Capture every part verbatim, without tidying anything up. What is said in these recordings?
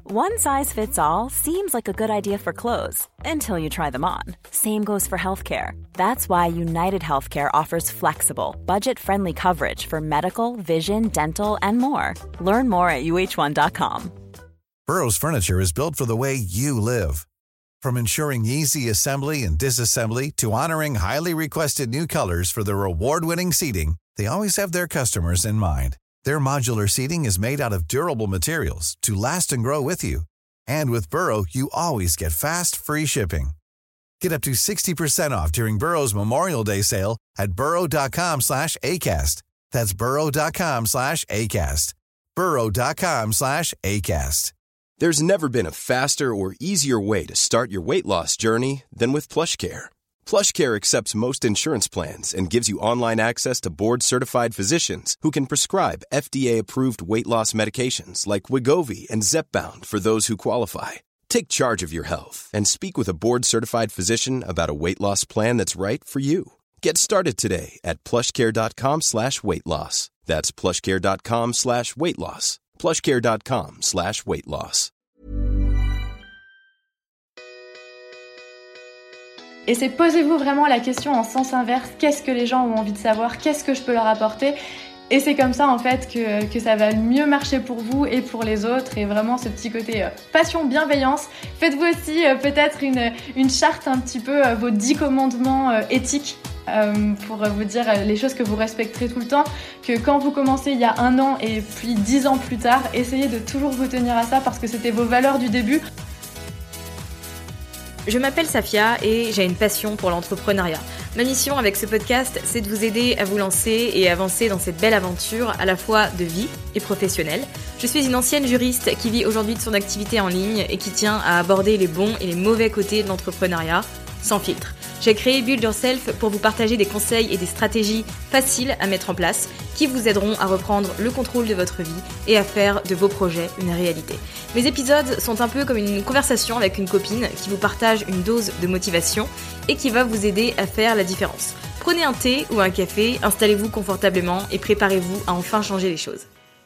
One size fits all seems like a good idea for clothes until you try them on. Same goes for healthcare. That's why United Healthcare offers flexible, budget-friendly coverage for medical, vision, dental, and more. Learn more at U H one dot com. Burrow's furniture is built for the way you live. From ensuring easy assembly and disassembly to honoring highly requested new colors for their award-winning seating, they always have their customers in mind. Their modular seating is made out of durable materials to last and grow with you. And with Burrow, you always get fast, free shipping. Get up to sixty percent off during Burrow's Memorial Day sale at burrow.com slash ACAST. That's burrow.com slash ACAST. burrow.com slash ACAST. There's never been a faster or easier way to start your weight loss journey than with PlushCare. PlushCare accepts most insurance plans and gives you online access to board-certified physicians who can prescribe F D A-approved weight loss medications like Wegovy and Zepbound for those who qualify. Take charge of your health and speak with a board-certified physician about a weight loss plan that's right for you. Get started today at plushcare.com slash weight loss. That's plushcare.com slash weight loss. plushcare.com slash weight loss. Et c'est posez-vous vraiment la question en sens inverse, qu'est-ce que les gens ont envie de savoir, qu'est-ce que je peux leur apporter ? Et c'est comme ça en fait que, que ça va mieux marcher pour vous et pour les autres. Et vraiment ce petit côté euh, passion, bienveillance. Faites-vous aussi euh, peut-être une, une charte un petit peu, euh, vos dix commandements euh, éthiques. Euh, pour vous dire les choses que vous respecterez tout le temps, que quand vous commencez il y a un an et puis dix ans plus tard, essayez de toujours vous tenir à ça parce que c'était vos valeurs du début. Je m'appelle Safia et j'ai une passion pour l'entrepreneuriat. Ma mission avec ce podcast, c'est de vous aider à vous lancer et avancer dans cette belle aventure à la fois de vie et professionnelle. Je suis une ancienne juriste qui vit aujourd'hui de son activité en ligne et qui tient à aborder les bons et les mauvais côtés de l'entrepreneuriat sans filtre. J'ai créé Build Yourself pour vous partager des conseils et des stratégies faciles à mettre en place qui vous aideront à reprendre le contrôle de votre vie et à faire de vos projets une réalité. Mes épisodes sont un peu comme une conversation avec une copine qui vous partage une dose de motivation et qui va vous aider à faire la différence. Prenez un thé ou un café, installez-vous confortablement et préparez-vous à enfin changer les choses.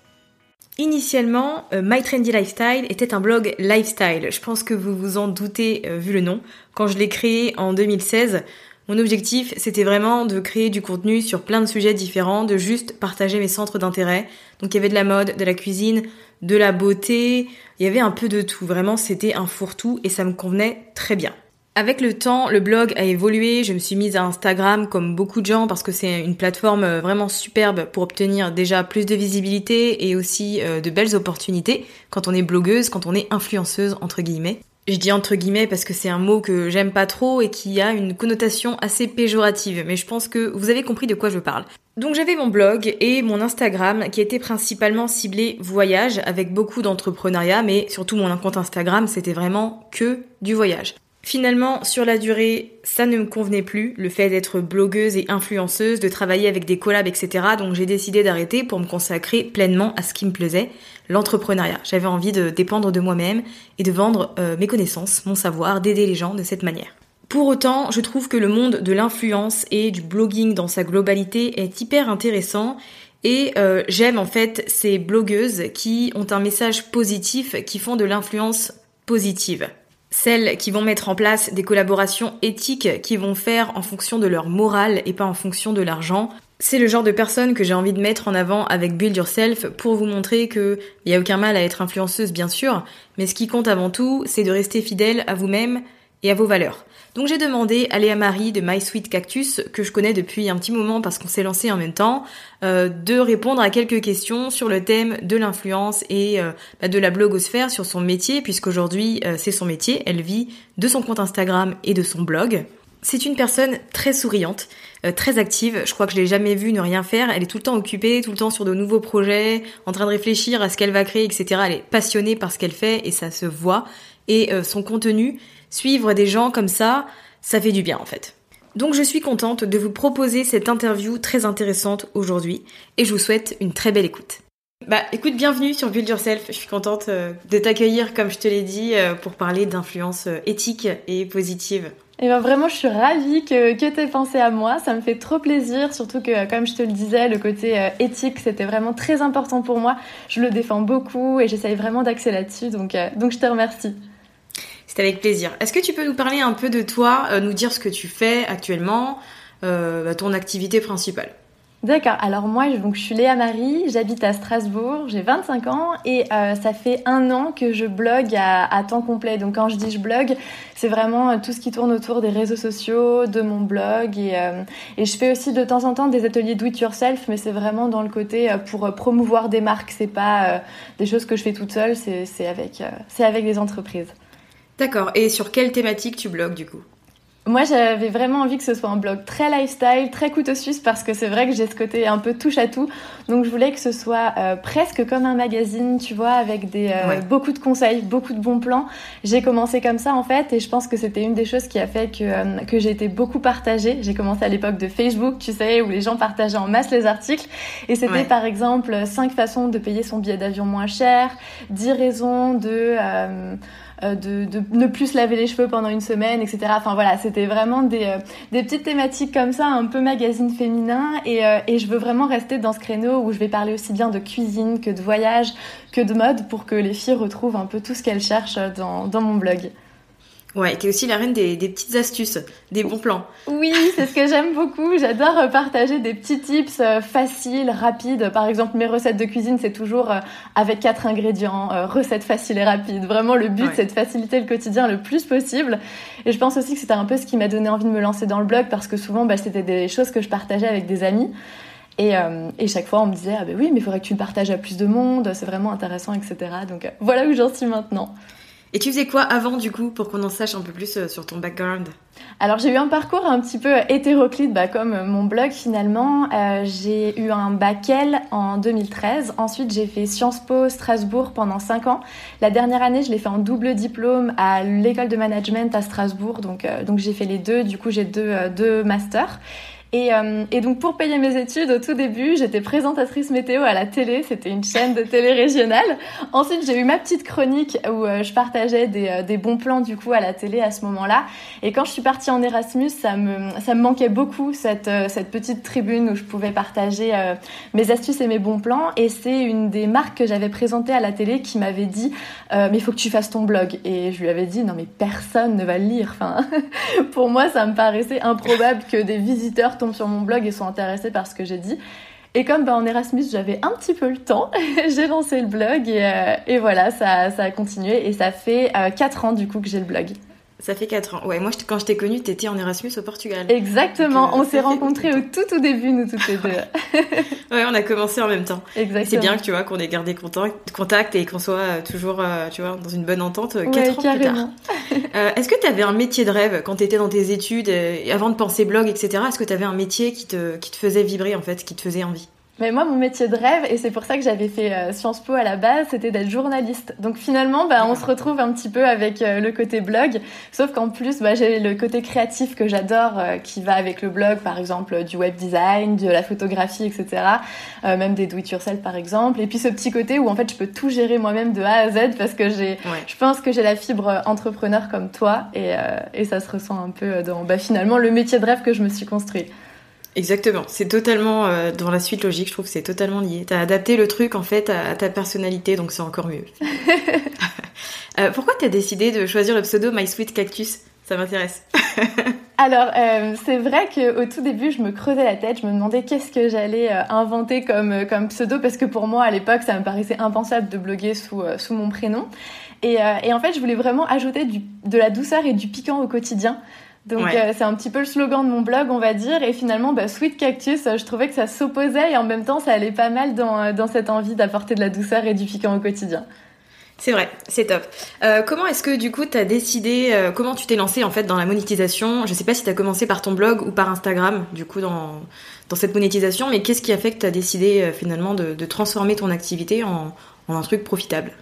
Initialement, euh, My Trendy Lifestyle était un blog lifestyle. Je pense que vous vous en doutez euh, vu le nom. Quand je l'ai créé en deux mille seize, mon objectif c'était vraiment de créer du contenu sur plein de sujets différents, de juste partager mes centres d'intérêt. Donc il y avait de la mode, de la cuisine, de la beauté, il y avait un peu de tout. Vraiment c'était un fourre-tout et ça me convenait très bien. Avec le temps, le blog a évolué, je me suis mise à Instagram comme beaucoup de gens parce que c'est une plateforme vraiment superbe pour obtenir déjà plus de visibilité et aussi euh, de belles opportunités quand on est blogueuse, quand on est influenceuse entre guillemets. Je dis entre guillemets parce que c'est un mot que j'aime pas trop et qui a une connotation assez péjorative, mais je pense que vous avez compris de quoi je parle. Donc j'avais mon blog et mon Instagram qui était principalement ciblé voyage avec beaucoup d'entrepreneuriat, mais surtout mon compte Instagram c'était vraiment que du voyage. Finalement, sur la durée, ça ne me convenait plus, le fait d'être blogueuse et influenceuse, de travailler avec des collabs, et cetera. Donc j'ai décidé d'arrêter pour me consacrer pleinement à ce qui me plaisait, l'entrepreneuriat. J'avais envie de dépendre de moi-même et de vendre euh, mes connaissances, mon savoir, d'aider les gens de cette manière. Pour autant, je trouve que le monde de l'influence et du blogging dans sa globalité est hyper intéressant et euh, j'aime en fait ces blogueuses qui ont un message positif, qui font de l'influence positive. Celles qui vont mettre en place des collaborations éthiques qui vont faire en fonction de leur morale et pas en fonction de l'argent. C'est le genre de personnes que j'ai envie de mettre en avant avec Build Yourself pour vous montrer qu'il n'y a aucun mal à être influenceuse bien sûr, mais ce qui compte avant tout, c'est de rester fidèle à vous-même et à vos valeurs. Donc j'ai demandé à Léa Marie de My Sweet Cactus, que je connais depuis un petit moment parce qu'on s'est lancé en même temps, euh, de répondre à quelques questions sur le thème de l'influence et euh, bah, de la blogosphère sur son métier, puisqu'aujourd'hui euh, c'est son métier, elle vit de son compte Instagram et de son blog. C'est une personne très souriante, euh, très active, je crois que je l'ai jamais vue ne rien faire, elle est tout le temps occupée, tout le temps sur de nouveaux projets, en train de réfléchir à ce qu'elle va créer, et cetera. Elle est passionnée par ce qu'elle fait et ça se voit, et euh, son contenu, suivre des gens comme ça, ça fait du bien en fait. Donc je suis contente de vous proposer cette interview très intéressante aujourd'hui et je vous souhaite une très belle écoute. Bah écoute, bienvenue sur Build Yourself, je suis contente euh, de t'accueillir comme je te l'ai dit euh, pour parler d'influence euh, éthique et positive. Et ben vraiment, je suis ravie que, que tu aies pensé à moi. Ça me fait trop plaisir, surtout que, comme je te le disais, le côté euh, éthique, c'était vraiment très important pour moi. Je le défends beaucoup et j'essaye vraiment d'axer là-dessus, donc, euh, donc je te remercie. C'est avec plaisir. Est-ce que tu peux nous parler un peu de toi, euh, nous dire ce que tu fais actuellement, euh, ton activité principale ? D'accord, alors moi donc, je suis Léa Marie, j'habite à Strasbourg, j'ai vingt-cinq ans et euh, ça fait un an que je blogue à, à temps complet. Donc quand je dis je blogue, c'est vraiment tout ce qui tourne autour des réseaux sociaux, de mon blog et, euh, et je fais aussi de temps en temps des ateliers do it yourself, mais c'est vraiment dans le côté pour promouvoir des marques, c'est pas euh, des choses que je fais toute seule, c'est, c'est, avec, euh, c'est avec des entreprises. D'accord, et sur quelle thématique tu blogues du coup ? Moi, j'avais vraiment envie que ce soit un blog très lifestyle, très couteau suisse, parce que c'est vrai que j'ai ce côté un peu touche à tout. Donc, je voulais que ce soit euh, presque comme un magazine, tu vois, avec des euh, ouais. beaucoup de conseils, beaucoup de bons plans. J'ai commencé comme ça, en fait, et je pense que c'était une des choses qui a fait que, euh, que j'ai été beaucoup partagée. J'ai commencé à l'époque de Facebook, tu sais, où les gens partageaient en masse les articles. Et c'était, ouais. par exemple, cinq façons de payer son billet d'avion moins cher, dix raisons de... Euh, De, de ne plus se laver les cheveux pendant une semaine, et cetera. Enfin voilà, c'était vraiment des, euh, des petites thématiques comme ça, un peu magazine féminin. Et, euh, et je veux vraiment rester dans ce créneau où je vais parler aussi bien de cuisine que de voyage, que de mode, pour que les filles retrouvent un peu tout ce qu'elles cherchent dans, dans mon blog. Ouais, t'es aussi la reine des, des petites astuces, des bons plans. Oui, c'est ce que j'aime beaucoup. J'adore partager des petits tips euh, faciles, rapides. Par exemple, mes recettes de cuisine, c'est toujours euh, avec quatre ingrédients, euh, recettes faciles et rapides. Vraiment, le but, ouais. c'est de faciliter le quotidien le plus possible. Et je pense aussi que c'était un peu ce qui m'a donné envie de me lancer dans le blog, parce que souvent, bah, c'était des choses que je partageais avec des amis. Et, euh, et chaque fois, on me disait « Ah ben oui, mais il faudrait que tu le partages à plus de monde, c'est vraiment intéressant, et cetera » Donc, euh, voilà où j'en suis maintenant. Et tu faisais quoi avant, du coup, pour qu'on en sache un peu plus sur ton background ? Alors, j'ai eu un parcours un petit peu hétéroclite, bah, comme mon blog, finalement. Euh, j'ai eu un bac L en deux mille treize. Ensuite, j'ai fait Sciences Po Strasbourg pendant cinq ans. La dernière année, je l'ai fait en double diplôme à l'école de management à Strasbourg. Donc, euh, donc j'ai fait les deux. Du coup, j'ai deux, euh, deux masters. Et, euh, et donc pour payer mes études, au tout début, j'étais présentatrice météo à la télé, c'était une chaîne de télé régionale. Ensuite, j'ai eu ma petite chronique où euh, je partageais des, euh, des bons plans du coup à la télé à ce moment-là. Et quand je suis partie en Erasmus, ça me, ça me manquait beaucoup, cette, euh, cette petite tribune où je pouvais partager euh, mes astuces et mes bons plans. Et c'est une des marques que j'avais présentées à la télé qui m'avait dit euh, « Mais il faut que tu fasses ton blog ». Et je lui avais dit « Non mais personne ne va le lire ». Enfin, pour moi, ça me paraissait improbable que des visiteurs tombent sur mon blog et sont intéressés par ce que j'ai dit. Et comme bah, en Erasmus, j'avais un petit peu le temps, j'ai lancé le blog et, euh, et voilà, ça, ça a continué. Et ça fait euh, quatre ans du coup que j'ai le blog. Ça fait quatre ans. Ouais, moi, quand je t'ai connue, t'étais en Erasmus au Portugal. Exactement. Donc, euh, on s'est rencontrés au tout au début, nous toutes les deux. Ouais, on a commencé en même temps. Exactement. C'est bien que tu vois qu'on ait gardé contact, contact et qu'on soit toujours, euh, tu vois, dans une bonne entente quatre ouais, ans carrément. plus tard. Euh, est-ce que t'avais un métier de rêve quand t'étais dans tes études, euh, avant de penser blog, et cetera. Est-ce que t'avais un métier qui te, qui te faisait vibrer en fait, qui te faisait envie ? Mais moi, mon métier de rêve, et c'est pour ça que j'avais fait euh, Sciences Po à la base, c'était d'être journaliste. Donc finalement, bah, on se retrouve un petit peu avec euh, le côté blog, sauf qu'en plus, bah, j'ai le côté créatif que j'adore, euh, qui va avec le blog, par exemple, euh, du web design, de la photographie, et cetera. Euh, même des do-it-yourself, par exemple. Et puis ce petit côté où, en fait, je peux tout gérer moi-même de A à Z, parce que j'ai, ouais. je pense que j'ai la fibre entrepreneur comme toi, et, euh, et ça se ressent un peu dans, bah, finalement, le métier de rêve que je me suis construit. Exactement, c'est totalement euh, dans la suite logique, je trouve que c'est totalement lié. T'as adapté le truc en fait à, à ta personnalité, donc c'est encore mieux. euh, pourquoi t'as décidé de choisir le pseudo My Sweet Cactus ? Ça m'intéresse. Alors, euh, c'est vrai qu'au tout début, je me creusais la tête, je me demandais qu'est-ce que j'allais euh, inventer comme, comme pseudo, parce que pour moi, à l'époque, ça me paraissait impensable de bloguer sous, euh, sous mon prénom. Et, euh, et en fait, je voulais vraiment ajouter du, de la douceur et du piquant au quotidien. Donc ouais. euh, c'est un petit peu le slogan de mon blog, on va dire, et finalement bah, Sweet Cactus, euh, je trouvais que ça s'opposait et en même temps ça allait pas mal dans, dans cette envie d'apporter de la douceur et du piquant au quotidien. C'est vrai, c'est top. Euh, comment est-ce que du coup t'as décidé, euh, comment tu t'es lancée en fait dans la monétisation ? Je sais pas si t'as commencé par ton blog ou par Instagram, du coup dans, dans cette monétisation, mais qu'est-ce qui a fait que t'as décidé euh, finalement de, de transformer ton activité en, en un truc profitable ?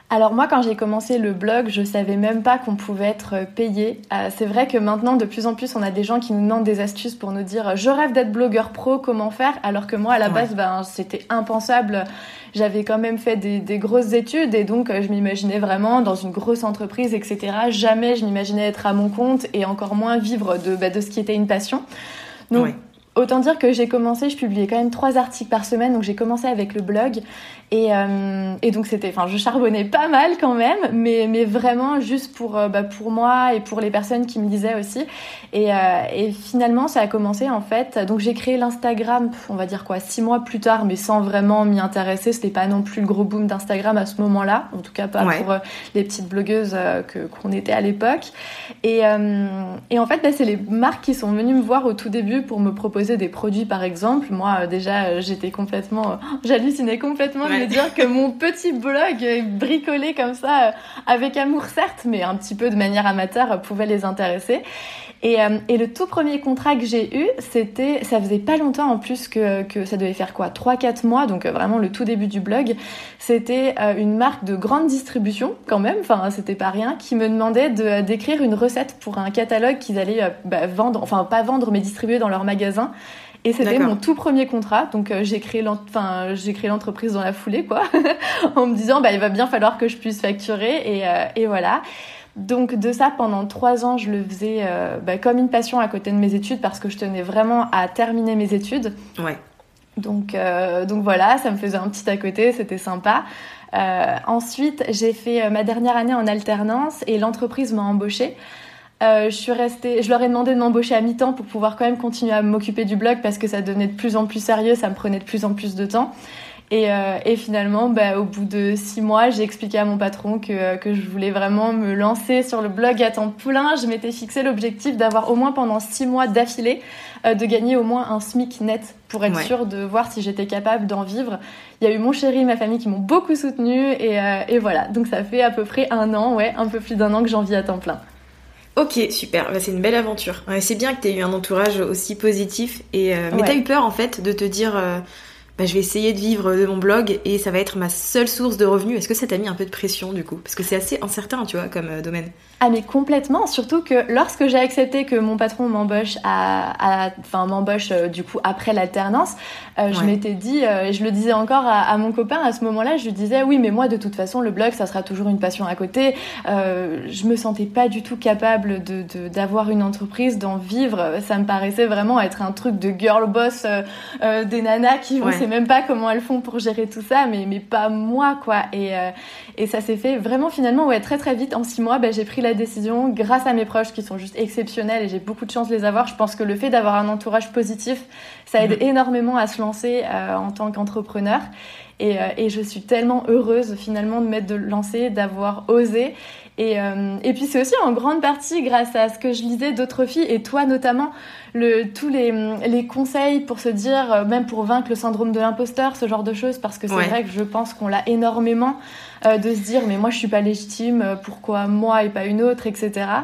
Alors moi, quand j'ai commencé le blog, je savais même pas qu'on pouvait être payé. Euh, c'est vrai que maintenant, de plus en plus, on a des gens qui nous demandent des astuces pour nous dire « je rêve d'être blogueur pro, comment faire ?» Alors que moi, à la base, ouais. ben, c'était impensable. J'avais quand même fait des, des grosses études et donc je m'imaginais vraiment dans une grosse entreprise, et cetera. Jamais je m'imaginais être à mon compte et encore moins vivre de, bah, de ce qui était une passion. Donc, ouais. Autant dire que j'ai commencé, je publiais quand même trois articles par semaine, donc j'ai commencé avec le blog et, euh, et donc c'était, enfin je charbonnais pas mal quand même, mais, mais vraiment juste pour, euh, bah, pour moi et pour les personnes qui me lisaient aussi. Et, euh, et finalement ça a commencé en fait, donc j'ai créé l'Instagram, on va dire quoi, six mois plus tard, mais sans vraiment m'y intéresser, c'était pas non plus le gros boom d'Instagram à ce moment-là, en tout cas pas ouais. pour euh, les petites blogueuses euh, que, qu'on était à l'époque. Et, euh, et en fait bah, c'est les marques qui sont venues me voir au tout début pour me proposer des produits par exemple. Moi euh, déjà euh, j'étais complètement euh, j'hallucinais complètement ouais. de me dire que mon petit blog euh, bricolé comme ça euh, avec amour certes mais un petit peu de manière amateur euh, pouvait les intéresser. Et, euh, et le tout premier contrat que j'ai eu, c'était, ça faisait pas longtemps en plus que, que ça devait faire quoi, trois quatre mois, donc euh, vraiment le tout début du blog. C'était euh, une marque de grande distribution quand même, enfin c'était pas rien, qui me demandait de, d'écrire une recette pour un catalogue qu'ils allaient euh, bah, vendre, enfin pas vendre mais distribuer dans leur magasin. Et c'était D'accord. mon tout premier contrat, donc euh, j'ai créé l'ent- enfin j'ai créé l'entreprise dans la foulée quoi, en me disant bah il va bien falloir que je puisse facturer et euh, et voilà. Donc de ça pendant trois ans je le faisais euh, bah, comme une passion à côté de mes études parce que je tenais vraiment à terminer mes études. Ouais. Donc euh, donc voilà, ça me faisait un petit à côté, c'était sympa. Euh, ensuite j'ai fait ma dernière année en alternance et l'entreprise m'a embauchée. Euh, je suis restée, je leur ai demandé de m'embaucher à mi-temps pour pouvoir quand même continuer à m'occuper du blog parce que ça devenait de plus en plus sérieux, ça me prenait de plus en plus de temps. Et, euh, et finalement, bah, au bout de six mois, j'ai expliqué à mon patron que, que je voulais vraiment me lancer sur le blog à temps plein. Je m'étais fixé l'objectif d'avoir au moins pendant six mois d'affilée, euh, de gagner au moins un SMIC net pour être ouais. sûre de voir si j'étais capable d'en vivre. Il y a eu mon chéri, ma famille qui m'ont beaucoup soutenue et, euh, et voilà. Donc ça fait à peu près un an, ouais, un peu plus d'un an que j'en vis à temps plein. Ok, super, bah, c'est une belle aventure. Ouais, c'est bien que tu aies eu un entourage aussi positif. Et, euh, mais ouais. t'as eu peur en fait de te dire euh, bah, je vais essayer de vivre de mon blog et ça va être ma seule source de revenus. Est-ce que ça t'a mis un peu de pression du coup ? Parce que c'est assez incertain, tu vois, comme euh, domaine. Ah mais complètement, surtout que lorsque j'ai accepté que mon patron m'embauche à, à enfin m'embauche euh, du coup après l'alternance, euh, ouais. je m'étais dit, euh, et je le disais encore à, à mon copain à ce moment-là, je lui disais oui mais moi de toute façon le blog ça sera toujours une passion à côté. Euh, je me sentais pas du tout capable de, de d'avoir une entreprise, d'en vivre. Ça me paraissait vraiment être un truc de girl boss, euh, euh, des nanas qui on ouais. sait même pas comment elles font pour gérer tout ça, mais mais pas moi quoi. Et euh, et ça s'est fait vraiment finalement ouais très très vite. En six mois, bah, j'ai pris la décision grâce à mes proches qui sont juste exceptionnels et j'ai beaucoup de chance de les avoir. Je pense que le fait d'avoir un entourage positif, ça aide mmh. énormément à se lancer euh, en tant qu'entrepreneur. Et, euh, et je suis tellement heureuse finalement de m'être lancée, d'avoir osé. Et, euh, et puis c'est aussi en grande partie grâce à ce que je lisais d'autres filles et toi notamment, le, tous les, les conseils pour se dire, même pour vaincre le syndrome de l'imposteur, ce genre de choses, parce que c'est ouais. vrai que je pense qu'on l'a énormément euh, de se dire mais moi je suis pas légitime, pourquoi moi et pas une autre, et cetera.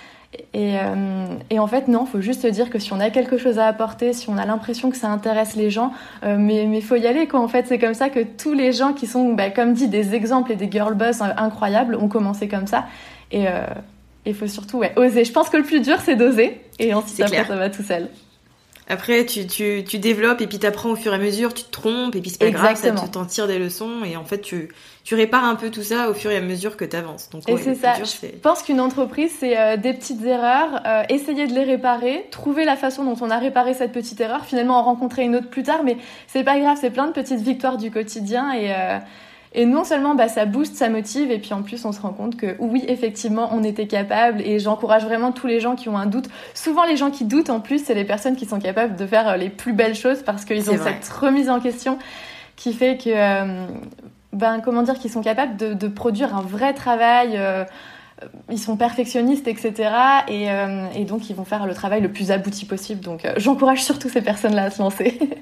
Et, euh, et en fait non, faut juste se dire que si on a quelque chose à apporter, si on a l'impression que ça intéresse les gens, euh, mais mais faut y aller quoi. En fait c'est comme ça que tous les gens qui sont bah, comme dit des exemples et des girl boss incroyables ont commencé comme ça. Et euh, il faut surtout ouais, oser. Je pense que le plus dur c'est d'oser et ensuite c'est après clair. Ça va tout seul. Après, tu, tu, tu développes et puis t'apprends au fur et à mesure, tu te trompes et puis c'est pas Exactement. grave, tu t'en tires des leçons et en fait, tu, tu répares un peu tout ça au fur et à mesure que t'avances. Donc, et ouais, c'est ça. Dur, je c'est... pense qu'une entreprise, c'est euh, des petites erreurs, euh, essayer de les réparer, trouver la façon dont on a réparé cette petite erreur, finalement en rencontrer une autre plus tard, mais c'est pas grave, c'est plein de petites victoires du quotidien et... Euh, Et non seulement bah, ça booste, ça motive, et puis en plus on se rend compte que oui, effectivement, on était capable. Et j'encourage vraiment tous les gens qui ont un doute. Souvent les gens qui doutent en plus, c'est les personnes qui sont capables de faire les plus belles choses parce qu'ils c'est ont vrai. Cette remise en question qui fait que, euh, ben comment dire, qu'ils sont capables de, de produire un vrai travail. Euh, ils sont perfectionnistes, et cetera. Et, euh, et donc ils vont faire le travail le plus abouti possible. Donc euh, j'encourage surtout ces personnes-là à se lancer.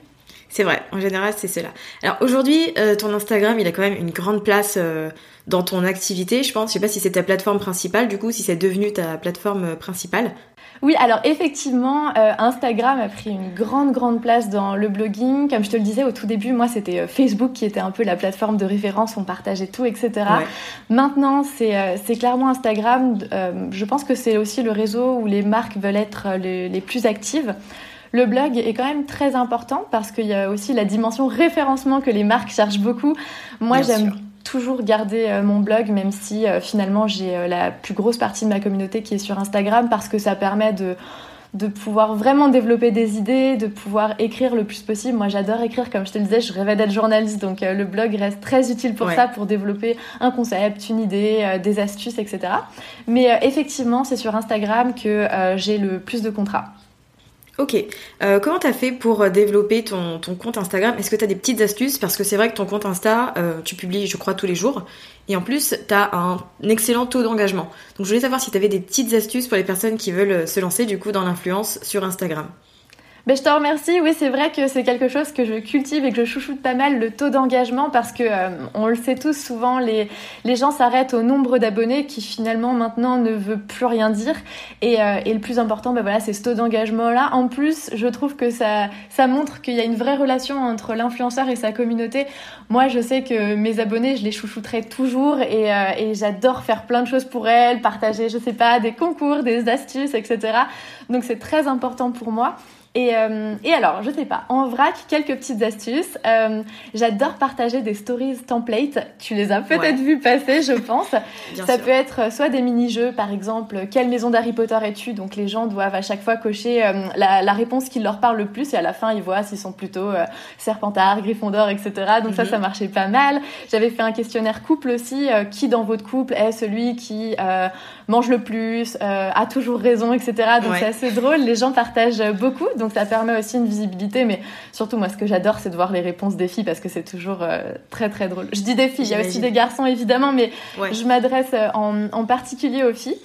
C'est vrai, en général, c'est cela. Alors aujourd'hui, euh, ton Instagram, il a quand même une grande place euh, dans ton activité, je pense. Je sais pas si c'est ta plateforme principale, du coup, si c'est devenu ta plateforme principale. Oui, alors effectivement, euh, Instagram a pris une grande, grande place dans le blogging. Comme je te le disais au tout début, moi, c'était euh, Facebook qui était un peu la plateforme de référence, on partageait tout, et cetera. Ouais. Maintenant, c'est, euh, c'est clairement Instagram. Euh, je pense que c'est aussi le réseau où les marques veulent être les, les plus actives. Le blog est quand même très important parce qu'il y a aussi la dimension référencement que les marques cherchent beaucoup. Moi, Bien j'aime sûr. toujours garder euh, mon blog, même si euh, finalement j'ai euh, la plus grosse partie de ma communauté qui est sur Instagram, parce que ça permet de, de pouvoir vraiment développer des idées, de pouvoir écrire le plus possible. Moi, j'adore écrire, comme je te le disais, je rêvais d'être journaliste, donc euh, le blog reste très utile pour ouais. ça, pour développer un concept, une idée, euh, des astuces, et cetera. Mais euh, effectivement, c'est sur Instagram que euh, j'ai le plus de contrats. Ok. Euh, comment t'as fait pour développer ton, ton compte Instagram ? Est-ce que t'as des petites astuces ? Parce que c'est vrai que ton compte Insta, euh, tu publies, je crois, tous les jours. Et en plus, t'as un, un excellent taux d'engagement. Donc, je voulais savoir si t'avais des petites astuces pour les personnes qui veulent se lancer, du coup, dans l'influence sur Instagram. Ben, je te remercie. Oui, c'est vrai que c'est quelque chose que je cultive et que je chouchoute pas mal, le taux d'engagement, parce que euh, on le sait tous, souvent les les gens s'arrêtent au nombre d'abonnés qui finalement maintenant ne veut plus rien dire. Et, euh, et le plus important, ben voilà, c'est ce taux d'engagement-là. En plus, je trouve que ça ça montre qu'il y a une vraie relation entre l'influenceur et sa communauté. Moi, je sais que mes abonnés, je les chouchouterai toujours et, euh, et j'adore faire plein de choses pour elles, partager, je sais pas, des concours, des astuces, et cetera. Donc c'est très important pour moi. Et, euh, et alors, je sais pas, en vrac, quelques petites astuces. Euh, j'adore partager des stories templates. Tu les as peut-être ouais. vues passer, je pense. Bien Ça sûr. peut être soit des mini-jeux, par exemple, quelle maison d'Harry Potter es-tu ? Donc les gens doivent à chaque fois cocher euh, la, la réponse qui leur parle le plus et à la fin, ils voient s'ils sont plutôt euh, Serpentard, Gryffondor, et cetera. Donc mm-hmm. ça, ça marchait pas mal. J'avais fait un questionnaire couple aussi. Euh, qui dans votre couple est celui qui euh, mange le plus, euh, a toujours raison, et cetera. Donc ouais. c'est assez drôle. Les gens partagent beaucoup. Donc ça permet aussi une visibilité, mais surtout moi ce que j'adore c'est de voir les réponses des filles parce que c'est toujours euh, très très drôle. Je dis des filles, il y a aussi des garçons évidemment, mais ouais. je m'adresse en, en particulier aux filles.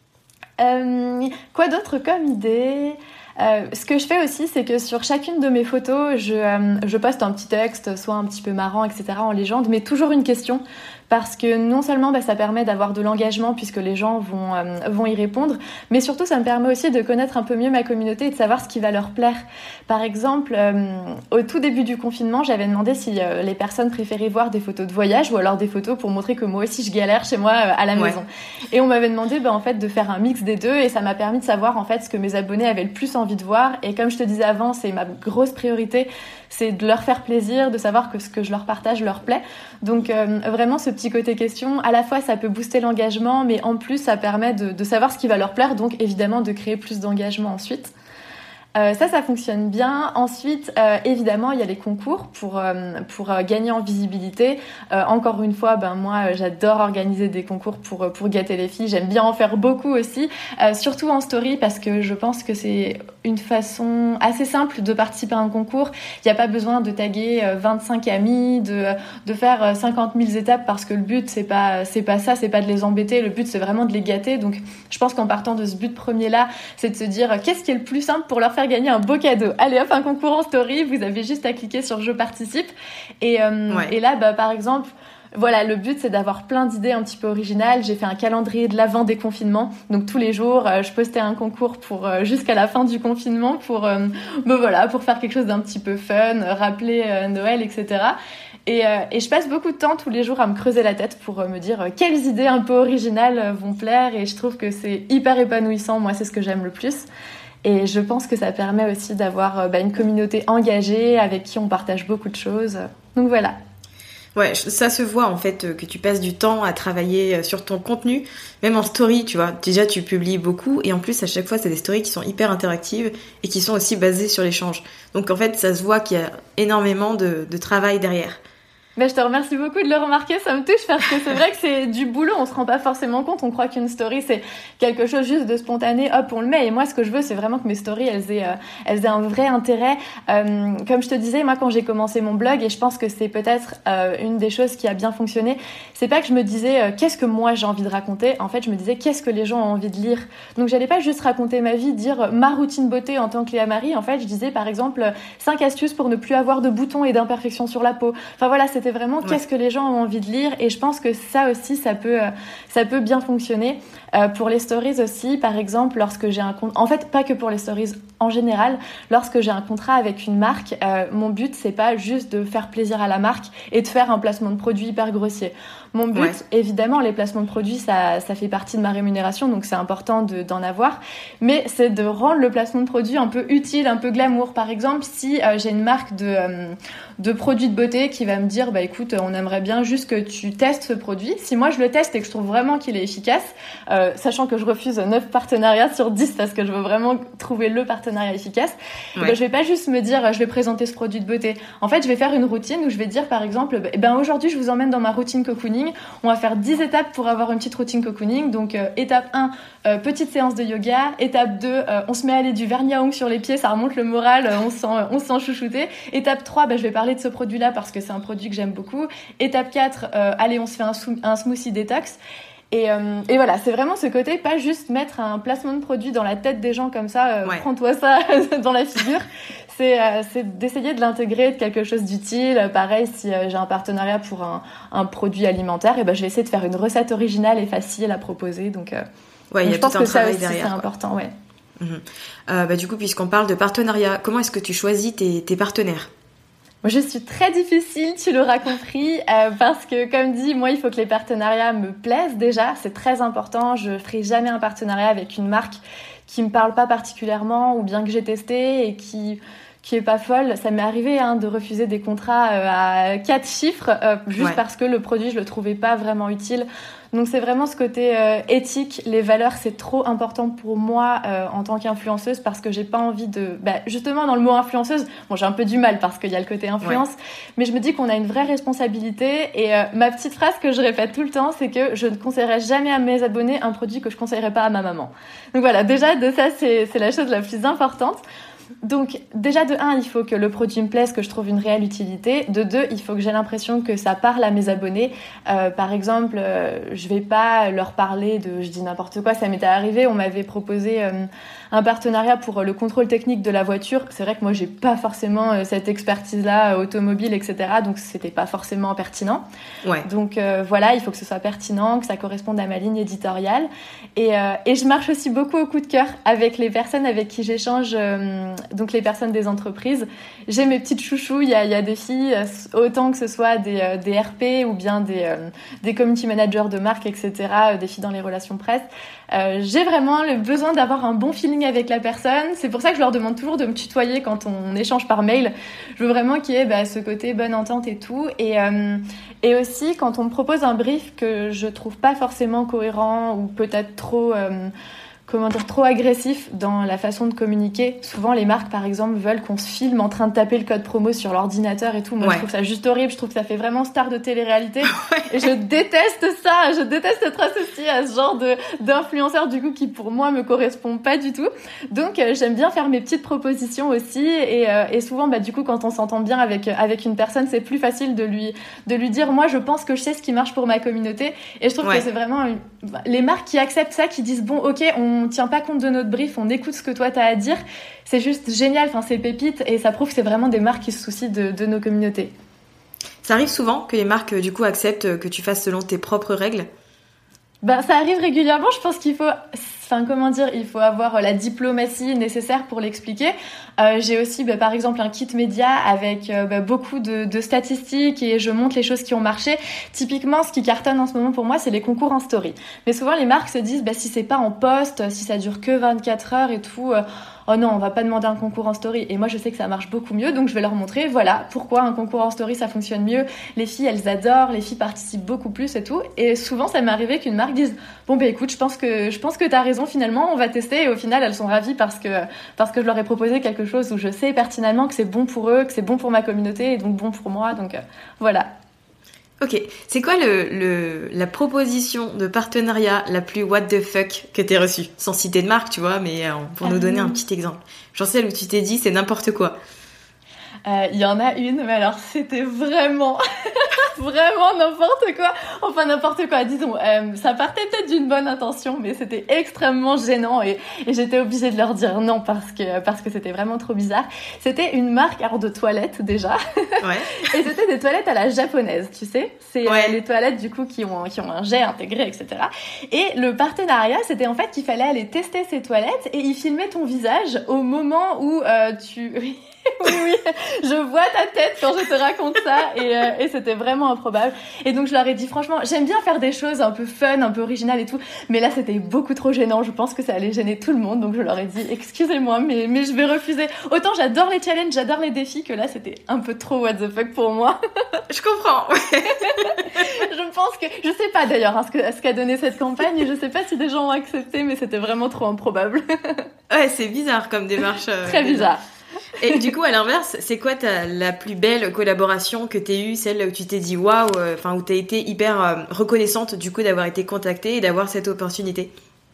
Euh, quoi d'autre comme idée ? Euh, ce que je fais aussi, c'est que sur chacune de mes photos, je, euh, je poste un petit texte, soit un petit peu marrant, et cetera, en légende, mais toujours une question. Parce que non seulement bah, ça permet d'avoir de l'engagement puisque les gens vont, euh, vont y répondre, mais surtout ça me permet aussi de connaître un peu mieux ma communauté et de savoir ce qui va leur plaire. Par exemple, euh, au tout début du confinement, j'avais demandé si euh, les personnes préféraient voir des photos de voyage ou alors des photos pour montrer que moi aussi je galère chez moi euh, à la ouais. maison. Et on m'avait demandé bah, en fait, de faire un mix des deux et ça m'a permis de savoir en fait, ce que mes abonnés avaient le plus envie de voir. Et comme je te disais avant, c'est ma grosse priorité, c'est de leur faire plaisir, de savoir que ce que je leur partage leur plaît. Donc euh, vraiment ce petit côté question, à la fois ça peut booster l'engagement, mais en plus ça permet de, de savoir ce qui va leur plaire, donc évidemment de créer plus d'engagement ensuite. Euh, ça, ça fonctionne bien. Ensuite, euh, évidemment, il y a les concours pour euh, pour euh, gagner en visibilité. Euh, encore une fois, ben moi, euh, j'adore organiser des concours pour pour gâter les filles. J'aime bien en faire beaucoup aussi, euh, surtout en story parce que je pense que c'est une façon assez simple de participer à un concours. Il n'y a pas besoin de taguer euh, vingt-cinq amis, de de faire euh, cinquante mille étapes parce que le but c'est pas c'est pas ça, c'est pas de les embêter. Le but c'est vraiment de les gâter. Donc, je pense qu'en partant de ce but premier là, c'est de se dire euh, qu'est-ce qui est le plus simple pour leur faire gagner un beau cadeau. Allez hop, un concours en story, vous avez juste à cliquer sur je participe et, euh, ouais. et là bah, par exemple voilà, le but c'est d'avoir plein d'idées un petit peu originales. J'ai fait un calendrier de l'avant des confinements, donc tous les jours euh, je postais un concours pour euh, jusqu'à la fin du confinement pour euh, bah, voilà, pour faire quelque chose d'un petit peu fun, rappeler euh, Noël, et cetera. Et, euh, et je passe beaucoup de temps tous les jours à me creuser la tête pour euh, me dire euh, quelles idées un peu originales euh, vont plaire et je trouve que c'est hyper épanouissant. Moi c'est ce que j'aime le plus. Et je pense que ça permet aussi d'avoir bah, une communauté engagée avec qui on partage beaucoup de choses. Donc voilà. Ouais, ça se voit en fait que tu passes du temps à travailler sur ton contenu, même en story, tu vois. Déjà, tu publies beaucoup et en plus, à chaque fois, c'est des stories qui sont hyper interactives et qui sont aussi basées sur l'échange. Donc en fait, ça se voit qu'il y a énormément de, de travail derrière. Ben, je te remercie beaucoup de le remarquer, ça me touche parce que c'est vrai que c'est du boulot, on se rend pas forcément compte, on croit qu'une story c'est quelque chose juste de spontané, hop on le met, et moi ce que je veux c'est vraiment que mes stories elles aient, euh, elles aient un vrai intérêt. Euh, comme je te disais, moi quand j'ai commencé mon blog, et je pense que c'est peut-être euh, une des choses qui a bien fonctionné, c'est pas que je me disais euh, qu'est-ce que moi j'ai envie de raconter, en fait je me disais qu'est-ce que les gens ont envie de lire. Donc j'allais pas juste raconter ma vie, dire euh, ma routine beauté en tant que Léa Marie, en fait je disais par exemple cinq astuces pour ne plus avoir de boutons et d'imperfections sur la peau. Enfin voilà, c'était vraiment ouais. qu'est-ce que les gens ont envie de lire, et je pense que ça aussi ça peut euh, ça peut bien fonctionner. Euh, pour les stories aussi, par exemple, lorsque j'ai un compte, en fait pas que pour les stories, en général, lorsque j'ai un contrat avec une marque, euh, mon but c'est pas juste de faire plaisir à la marque et de faire un placement de produit hyper grossier. Mon but, ouais. évidemment, les placements de produits, ça, ça fait partie de ma rémunération, donc c'est important de, d'en avoir, mais c'est de rendre le placement de produit un peu utile, un peu glamour. Par exemple, si euh, j'ai une marque de, euh, de produits de beauté qui va me dire, bah écoute, on aimerait bien juste que tu testes ce produit. Si moi je le teste et que je trouve vraiment qu'il est efficace, euh, sachant que je refuse neuf partenariats sur dix parce que je veux vraiment trouver le partenariat efficace, ouais. ben, je vais pas juste me dire, je vais présenter ce produit de beauté. En fait, je vais faire une routine où je vais dire, par exemple, ben aujourd'hui, je vous emmène dans ma routine cocooning. On va faire dix étapes pour avoir une petite routine cocooning. Donc, euh, étape un, euh, petite séance de yoga. Étape deux, euh, on se met à aller du vernis à ongles sur les pieds, ça remonte le moral, euh, on se sent, on se sent chouchouté. Étape trois, ben, je vais parler de ce produit-là parce que c'est un produit que j'aime beaucoup. Étape quatre, euh, allez, on se fait un, sou- un smoothie détox. Et, euh, et voilà, c'est vraiment ce côté, pas juste mettre un placement de produit dans la tête des gens comme ça, euh, ouais. prends-toi ça dans la figure. C'est, euh, c'est d'essayer de l'intégrer, de quelque chose d'utile. Pareil, si euh, j'ai un partenariat pour un, un produit alimentaire, et ben je vais essayer de faire une recette originale et facile à proposer. Donc, euh, ouais, donc y a je pense tout un que ça travail aussi derrière, c'est quoi. important, ouais. Mmh. Euh, bah du coup, puisqu'on parle de partenariat, comment est-ce que tu choisis tes, tes partenaires ? Moi, je suis très difficile, tu l'auras compris, euh, parce que, comme dit, moi, il faut que les partenariats me plaisent déjà. C'est très important. Je ferai jamais un partenariat avec une marque qui me parle pas particulièrement ou bien que j'ai testé et qui qui est pas folle. Ça m'est arrivé hein, de refuser des contrats euh, à quatre chiffres euh, juste ouais. parce que le produit, je le trouvais pas vraiment utile. Donc c'est vraiment ce côté euh, éthique, les valeurs, c'est trop important pour moi euh, en tant qu'influenceuse parce que j'ai pas envie de... Bah, justement, dans le mot influenceuse, bon, j'ai un peu du mal parce qu'il y a le côté influence, ouais. mais je me dis qu'on a une vraie responsabilité et euh, ma petite phrase que je répète tout le temps, c'est que je ne conseillerais jamais à mes abonnés un produit que je conseillerais pas à ma maman. Donc voilà, déjà de ça, c'est, c'est la chose la plus importante. Donc déjà de un, il faut que le produit me plaise, que je trouve une réelle utilité. De deux, il faut que j'ai l'impression que ça parle à mes abonnés. Euh, par exemple, euh, je vais pas leur parler de, je dis n'importe quoi, ça m'était arrivé, on m'avait proposé euh, un partenariat pour le contrôle technique de la voiture. C'est vrai que moi j'ai pas forcément euh, cette expertise-là euh, automobile, et cetera. Donc c'était pas forcément pertinent. Ouais. Donc euh, voilà, il faut que ce soit pertinent, que ça corresponde à ma ligne éditoriale. Et, euh, et je marche aussi beaucoup au coup de cœur avec les personnes avec qui j'échange. Euh, donc les personnes des entreprises. J'ai mes petites chouchous, il y a, il y a des filles, autant que ce soit des, euh, des R P ou bien des, euh, des community managers de marque, et cetera, euh, des filles dans les relations presse. Euh, j'ai vraiment le besoin d'avoir un bon feeling avec la personne. C'est pour ça que je leur demande toujours de me tutoyer quand on échange par mail. Je veux vraiment qu'il y ait bah, ce côté bonne entente et tout. Et, euh, et aussi, quand on me propose un brief que je trouve pas forcément cohérent ou peut-être trop... Euh, comment dire, trop agressif dans la façon de communiquer. Souvent, les marques, par exemple, veulent qu'on se filme en train de taper le code promo sur l'ordinateur et tout. Moi, ouais. je trouve ça juste horrible. Je trouve que ça fait vraiment star de télé-réalité. Ouais. Et je déteste ça. Je déteste être associée à ce genre de, d'influenceur, du coup, qui, pour moi, me correspond pas du tout. Donc, euh, j'aime bien faire mes petites propositions aussi. Et, euh, et souvent, bah, du coup, quand on s'entend bien avec, avec une personne, c'est plus facile de lui, de lui dire, moi, je pense que je sais ce qui marche pour ma communauté. Et je trouve ouais. que c'est vraiment une... les marques qui acceptent ça, qui disent, bon, ok, on on tient pas compte de notre brief, on écoute ce que toi t'as à dire, c'est juste génial, enfin c'est pépite et ça prouve que c'est vraiment des marques qui se soucient de, de nos communautés. Ça arrive souvent que les marques du coup acceptent que tu fasses selon tes propres règles ? Ben ça arrive régulièrement, je pense qu'il faut, enfin comment dire, il faut avoir la diplomatie nécessaire pour l'expliquer. Euh, j'ai aussi ben, par exemple un kit média avec euh, ben, beaucoup de, de statistiques et je montre les choses qui ont marché. Typiquement, ce qui cartonne en ce moment pour moi, c'est les concours en story. Mais souvent les marques se disent, ben, si c'est pas en post, si ça dure que vingt-quatre heures et tout, euh, oh non, on va pas demander un concours en story. Et moi, je sais que ça marche beaucoup mieux, donc je vais leur montrer, voilà, pourquoi un concours en story, ça fonctionne mieux. Les filles, elles adorent, les filles participent beaucoup plus et tout. Et souvent, ça m'est arrivé qu'une marque dise, bon, ben écoute, je pense que je pense que t'as raison finalement, on va tester. Et au final, elles sont ravies parce que parce que je leur ai proposé quelque chose où je sais pertinemment que c'est bon pour eux, que c'est bon pour ma communauté et donc bon pour moi. Donc euh, voilà. Ok, c'est quoi le, le la proposition de partenariat la plus what the fuck que t'aies reçue? Sans citer de marque, tu vois, mais euh, pour nous donner un petit exemple. J'en sais où tu t'es dit c'est n'importe quoi. Il euh, y en a une, mais alors c'était vraiment, vraiment n'importe quoi. Enfin n'importe quoi, disons. Euh, ça partait peut-être d'une bonne intention, mais c'était extrêmement gênant et, et j'étais obligée de leur dire non parce que parce que c'était vraiment trop bizarre. C'était une marque alors de toilettes déjà. Ouais. Et c'était des toilettes à la japonaise, tu sais. C'est ouais. euh, les toilettes du coup qui ont qui ont un jet intégré, et cetera. Et le partenariat, c'était en fait qu'il fallait aller tester ces toilettes et ils filmaient ton visage au moment où euh, tu oui, oui, je vois ta tête quand je te raconte ça et, euh, et c'était vraiment improbable. Et donc je leur ai dit franchement, j'aime bien faire des choses un peu fun, un peu originales et tout, mais là c'était beaucoup trop gênant. Je pense que ça allait gêner tout le monde, donc je leur ai dit excusez-moi, mais mais je vais refuser. Autant j'adore les challenges, j'adore les défis que là c'était un peu trop what the fuck pour moi. Je comprends. Je pense que je sais pas d'ailleurs hein, ce que ce qu'a donné cette campagne. Je sais pas si des gens ont accepté, mais c'était vraiment trop improbable. Ouais, c'est bizarre comme démarche. Euh, Très bizarre. Et du coup, à l'inverse, c'est quoi ta, la plus belle collaboration que t'aies eue, celle où tu t'es dit waouh, enfin où t'as été hyper euh, reconnaissante du coup d'avoir été contactée et d'avoir cette opportunité?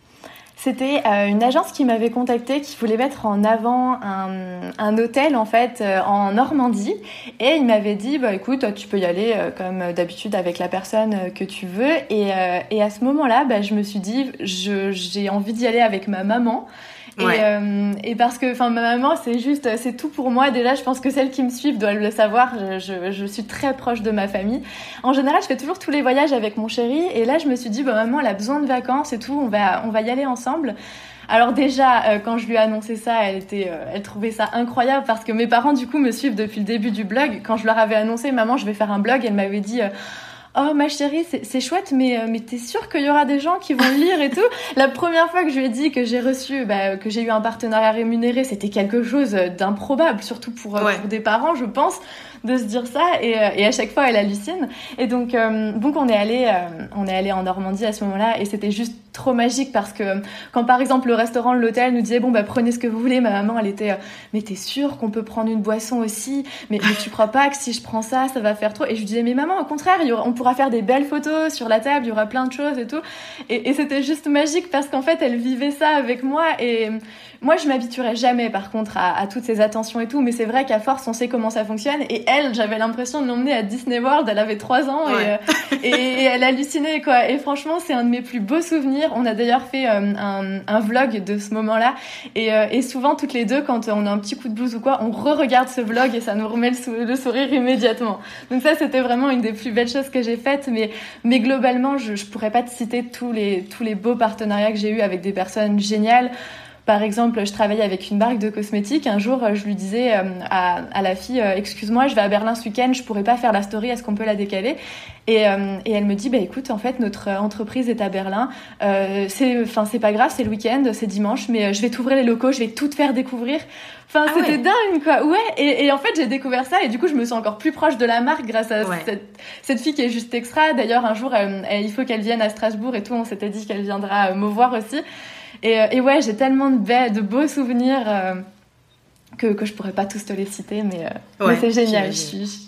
C'était euh, une agence qui m'avait contactée, qui voulait mettre en avant un, un hôtel en fait euh, en Normandie, et il m'avait dit bah écoute, tu peux y aller euh, comme d'habitude avec la personne que tu veux. Et, euh, et à ce moment-là, bah, je me suis dit je, j'ai envie d'y aller avec ma maman. Et, ouais. euh, et parce que enfin ma maman c'est juste c'est tout pour moi déjà. Je pense que celles qui me suivent doivent le savoir, je, je, je suis très proche de ma famille. En général je fais toujours tous les voyages avec mon chéri, et là je me suis dit bah maman elle a besoin de vacances et tout, on va on va y aller ensemble. Alors déjà euh, quand je lui ai annoncé ça, elle était euh, elle trouvait ça incroyable parce que mes parents du coup me suivent depuis le début du blog. Quand je leur avais annoncé maman je vais faire un blog, elle m'avait dit euh, oh ma chérie, c'est, c'est chouette, mais, mais t'es sûre qu'il y aura des gens qui vont le lire et tout? La première fois que je lui ai dit que j'ai reçu, bah, que j'ai eu un partenariat rémunéré, c'était quelque chose d'improbable, surtout pour, ouais. pour des parents, je pense, de se dire ça. Et, et à chaque fois, elle hallucine. Et donc, euh, donc on est allé, euh, on est allé en Normandie à ce moment-là, et c'était juste trop magique parce que quand par exemple le restaurant, l'hôtel nous disait bon bah prenez ce que vous voulez, ma maman elle était euh, mais t'es sûre qu'on peut prendre une boisson aussi? Mais, mais tu crois pas que si je prends ça, ça va faire trop? Et je lui disais mais maman au contraire, il y aura, on pourra faire des belles photos sur la table, il y aura plein de choses et tout. Et, et c'était juste magique parce qu'en fait elle vivait ça avec moi. Et moi je m'habituerai jamais par contre à, à toutes ces attentions et tout, mais c'est vrai qu'à force on sait comment ça fonctionne. Et elle, j'avais l'impression de l'emmener à Disney World, elle avait trois ans ouais. et, et, et elle hallucinait quoi. Et franchement c'est un de mes plus beaux souvenirs. On a d'ailleurs fait euh, un, un vlog de ce moment-là, et, euh, et souvent toutes les deux quand on a un petit coup de blues ou quoi, on re-regarde ce vlog et ça nous remet le, sou- le sourire immédiatement. Donc ça c'était vraiment une des plus belles choses que j'ai faites, mais, mais globalement je, je pourrais pas te citer tous les, tous les beaux partenariats que j'ai eus avec des personnes géniales. Par exemple, je travaillais avec une marque de cosmétiques. Un jour, je lui disais euh, à, à la fille euh, « Excuse-moi, je vais à Berlin ce week-end, je pourrais pas faire la story, est-ce qu'on peut la décaler ?» Et, euh, et elle me dit « Bah écoute, en fait, notre entreprise est à Berlin. Euh, c'est, enfin, c'est pas grave, c'est le week-end, c'est dimanche, mais je vais t'ouvrir les locaux, je vais tout te faire découvrir. » Enfin, ah c'était ouais. dingue, quoi. Ouais. Et, et en fait, j'ai découvert ça et du coup, je me sens encore plus proche de la marque grâce à ouais. cette, cette fille qui est juste extra. D'ailleurs, un jour, elle, elle, il faut qu'elle vienne à Strasbourg et tout. On s'était dit qu'elle viendra me voir aussi. Et, et ouais, j'ai tellement de, be- de beaux souvenirs euh, que, que je pourrais pas tous te les citer, mais, euh, ouais, mais c'est génial. Je, suis,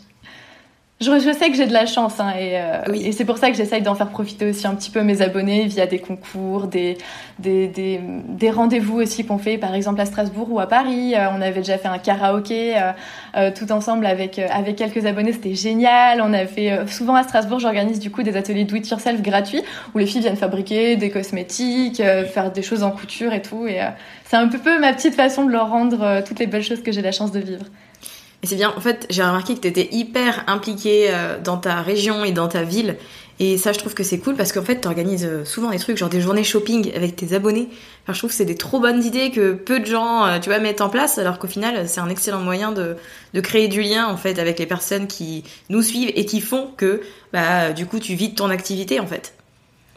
je, je sais que j'ai de la chance, hein, et, euh, oui. et c'est pour ça que j'essaye d'en faire profiter aussi un petit peu mes abonnés via des concours, des, des, des, des rendez-vous aussi qu'on fait, par exemple à Strasbourg ou à Paris. Euh, on avait déjà fait un karaoké euh, euh, tout ensemble avec, euh, avec quelques abonnés, c'était génial. On a fait, euh, souvent à Strasbourg, j'organise du coup des ateliers do-it-yourself gratuits où les filles viennent fabriquer des cosmétiques, euh, faire des choses en couture et tout. Et euh, c'est un peu ma petite façon de leur rendre euh, toutes les belles choses que j'ai la chance de vivre. Et c'est bien, en fait, j'ai remarqué que tu étais hyper impliquée euh, dans ta région et dans ta ville. Et ça, je trouve que c'est cool parce qu'en fait, tu organises souvent des trucs, genre des journées shopping avec tes abonnés. Enfin, je trouve que c'est des trop bonnes idées que peu de gens, euh, tu vois, mettent en place, alors qu'au final, c'est un excellent moyen de, de créer du lien, en fait, avec les personnes qui nous suivent et qui font que, bah, du coup, tu vis de ton activité, en fait.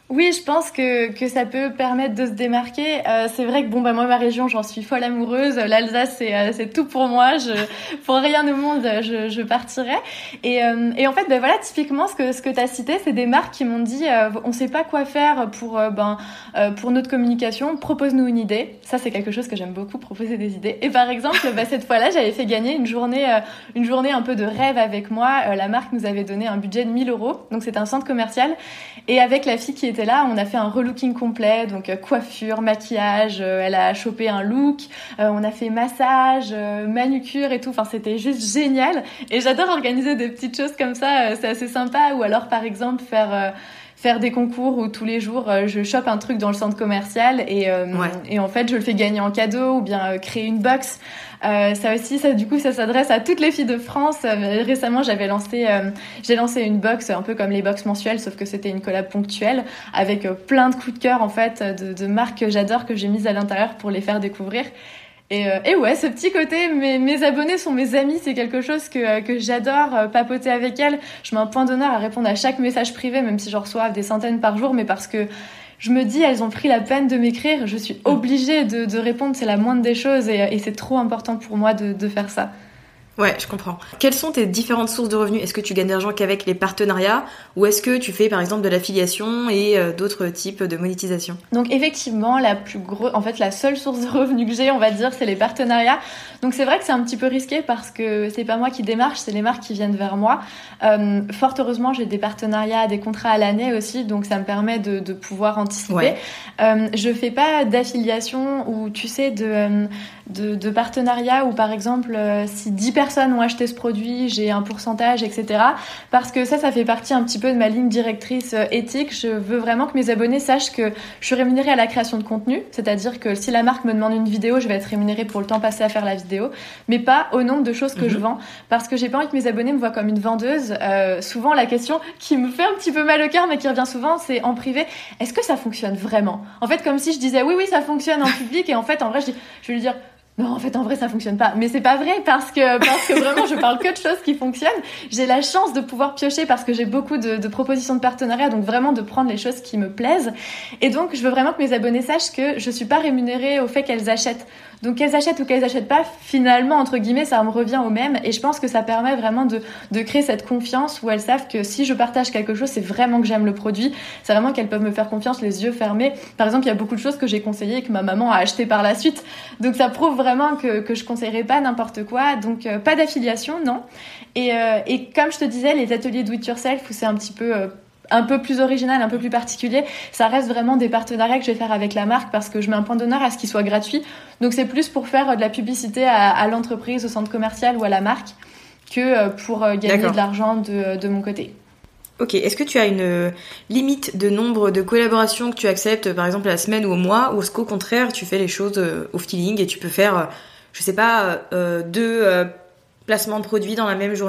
Oui, je pense que que ça peut permettre de se démarquer. Euh, c'est vrai que bon bah moi ma région, j'en suis folle amoureuse. L'Alsace c'est euh, c'est tout pour moi. Je pour rien au monde je je partirais. Et euh, et en fait ben voilà typiquement ce que ce que t'as cité, c'est des marques qui m'ont dit euh, on sait pas quoi faire pour euh, ben euh, pour notre communication. Propose-nous une idée. Ça c'est quelque chose que j'aime beaucoup, proposer des idées. Et par exemple bah, cette fois-là j'avais fait gagner une journée euh, une journée un peu de rêve avec moi. Euh, la marque nous avait donné un budget de mille euros. Donc c'était un centre commercial et avec la fille qui était là, on a fait un relooking complet, donc euh, coiffure, maquillage, euh, elle a chopé un look, euh, on a fait massage, euh, manucure et tout, enfin c'était juste génial. Et j'adore organiser des petites choses comme ça, euh, c'est assez sympa. Ou alors par exemple faire... Euh, faire des concours où tous les jours euh, je chope un truc dans le centre commercial et euh, ouais. et en fait je le fais gagner en cadeau ou bien euh, créer une box. Euh, ça aussi, ça du coup, ça s'adresse à toutes les filles de France. Euh, récemment, j'avais lancé, euh, j'ai lancé une box un peu comme les box mensuelles, sauf que c'était une collab ponctuelle avec euh, plein de coups de cœur en fait de, de marques que j'adore que j'ai mises à l'intérieur pour les faire découvrir. Et, euh, et ouais, ce petit côté, mes, mes abonnés sont mes amis, c'est quelque chose que, que j'adore, euh, papoter avec elles. Je mets un point d'honneur à répondre à chaque message privé, même si j'en reçois des centaines par jour, mais parce que je me dis, elles ont pris la peine de m'écrire, je suis obligée de, de répondre, c'est la moindre des choses et, et c'est trop important pour moi de, de faire ça. Ouais, je comprends. Quelles sont tes différentes sources de revenus ? Est-ce que tu gagnes de l'argent qu'avec les partenariats ou est-ce que tu fais par exemple de l'affiliation et euh, d'autres types de monétisation ? Donc effectivement, la plus grosse, en fait la seule source de revenus que j'ai, on va dire, c'est les partenariats. Donc c'est vrai que c'est un petit peu risqué parce que c'est pas moi qui démarche, c'est les marques qui viennent vers moi. Euh, fort heureusement, j'ai des partenariats, des contrats à l'année aussi, donc ça me permet de, de pouvoir anticiper. Ouais. Euh, je fais pas d'affiliation ou tu sais de euh, de, de partenariat où par exemple euh, si dix personnes ont acheté ce produit, j'ai un pourcentage, et cetera. Parce que ça, ça fait partie un petit peu de ma ligne directrice euh, éthique. Je veux vraiment que mes abonnés sachent que je suis rémunérée à la création de contenu, c'est-à-dire que si la marque me demande une vidéo, je vais être rémunérée pour le temps passé à faire la vidéo, mais pas au nombre de choses que mmh. je vends, parce que j'ai pas envie que mes abonnés me voient comme une vendeuse. Euh, souvent, la question qui me fait un petit peu mal au cœur, mais qui revient souvent, c'est en privé, est-ce que ça fonctionne vraiment ? En fait, comme si je disais oui, oui, ça fonctionne en public, et en fait, en vrai, je, dis, je vais lui dire non, en fait, en vrai, ça fonctionne pas. Mais c'est pas vrai parce que, parce que vraiment, je parle que de choses qui fonctionnent. J'ai la chance de pouvoir piocher parce que j'ai beaucoup de, de propositions de partenariat, donc vraiment de prendre les choses qui me plaisent. Et donc, je veux vraiment que mes abonnés sachent que je suis pas rémunérée au fait qu'elles achètent. Donc, qu'elles achètent ou qu'elles achètent pas, finalement, entre guillemets, ça me revient au même. Et je pense que ça permet vraiment de, de créer cette confiance où elles savent que si je partage quelque chose, c'est vraiment que j'aime le produit. C'est vraiment qu'elles peuvent me faire confiance les yeux fermés. Par exemple, il y a beaucoup de choses que j'ai conseillées et que ma maman a achetées par la suite. Donc, ça prouve vraiment que, que je conseillerais pas n'importe quoi. Donc, euh, pas d'affiliation, non. Et, euh, et comme je te disais, les ateliers do it yourself où c'est un petit peu... Euh, un peu plus original, un peu plus particulier, ça reste vraiment des partenariats que je vais faire avec la marque parce que je mets un point d'honneur à ce qu'ils soient gratuits. Donc c'est plus pour faire de la publicité à, à l'entreprise, au centre commercial ou à la marque que pour gagner D'accord. de l'argent de, de mon côté. Ok, est-ce que tu as une limite de nombre de collaborations que tu acceptes, par exemple à la semaine ou au mois, ou est-ce qu'au contraire tu fais les choses au feeling et tu peux faire, je sais pas, euh, deux euh, placements de produits dans la même journée ?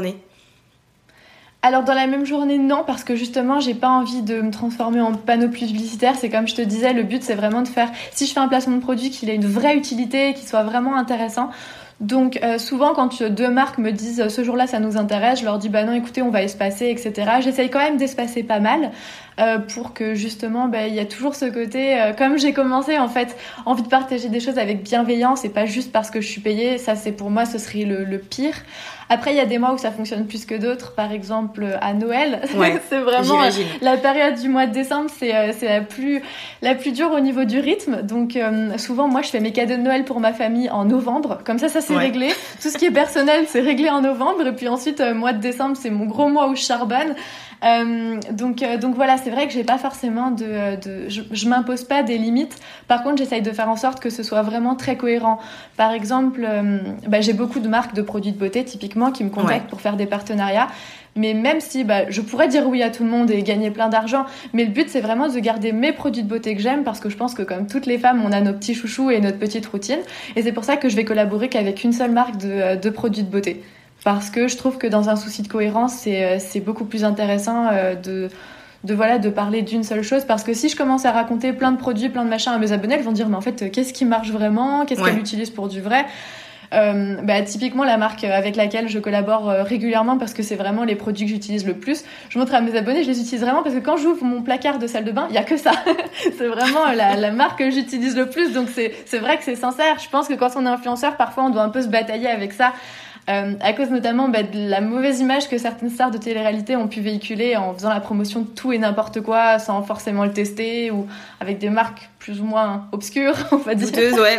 Alors dans la même journée, non, parce que justement, j'ai pas envie de me transformer en panneau publicitaire. C'est comme je te disais, le but c'est vraiment de faire, si je fais un placement de produit, qu'il ait une vraie utilité, qu'il soit vraiment intéressant. Donc euh, souvent quand deux marques me disent ce jour-là ça nous intéresse, je leur dis bah non écoutez on va espacer, et cetera. J'essaye quand même d'espacer pas mal euh, pour que justement bah il y a toujours ce côté euh, comme j'ai commencé en fait envie de partager des choses avec bienveillance et pas juste parce que je suis payée. Ça c'est pour moi ce serait le, le pire. Après il y a des mois où ça fonctionne plus que d'autres, par exemple à Noël. Ouais, c'est vraiment j'imagine. La période du mois de décembre c'est euh, c'est la plus la plus dure au niveau du rythme. Donc euh, souvent moi je fais mes cadeaux de Noël pour ma famille en novembre. Comme ça ça c'est Ouais. réglé. Tout ce qui est personnel, c'est réglé en novembre. Et puis ensuite, euh, mois de décembre, c'est mon gros mois où je charbonne. Euh, donc, euh, donc voilà, c'est vrai que j'ai pas forcément de, de je, je m'impose pas des limites. Par contre, j'essaye de faire en sorte que ce soit vraiment très cohérent. Par exemple, euh, bah, j'ai beaucoup de marques de produits de beauté, typiquement, qui me contactent ouais. pour faire des partenariats. Mais même si bah, je pourrais dire oui à tout le monde et gagner plein d'argent, mais le but c'est vraiment de garder mes produits de beauté que j'aime parce que je pense que comme toutes les femmes, on a nos petits chouchous et notre petite routine. Et c'est pour ça que je vais collaborer qu'avec une seule marque de, de produits de beauté. Parce que je trouve que dans un souci de cohérence, c'est, c'est beaucoup plus intéressant de... de voilà de parler d'une seule chose parce que si je commence à raconter plein de produits, plein de machins à mes abonnés, ils vont dire mais en fait qu'est-ce qui marche vraiment, qu'est-ce ouais. qu'elle utilise pour du vrai. Euh, bah, typiquement, la marque avec laquelle je collabore euh, régulièrement, parce que c'est vraiment les produits que j'utilise le plus, je montre à mes abonnés, je les utilise vraiment parce que quand j'ouvre mon placard de salle de bain, il y a que ça. C'est vraiment la, la marque que j'utilise le plus, donc c'est, c'est vrai que c'est sincère. Je pense que quand on est influenceur, parfois on doit un peu se batailler avec ça. Euh, à cause notamment bah, de la mauvaise image que certaines stars de télé-réalité ont pu véhiculer en faisant la promotion de tout et n'importe quoi sans forcément le tester, ou avec des marques plus ou moins obscures, on va dire. Douteuses, ouais.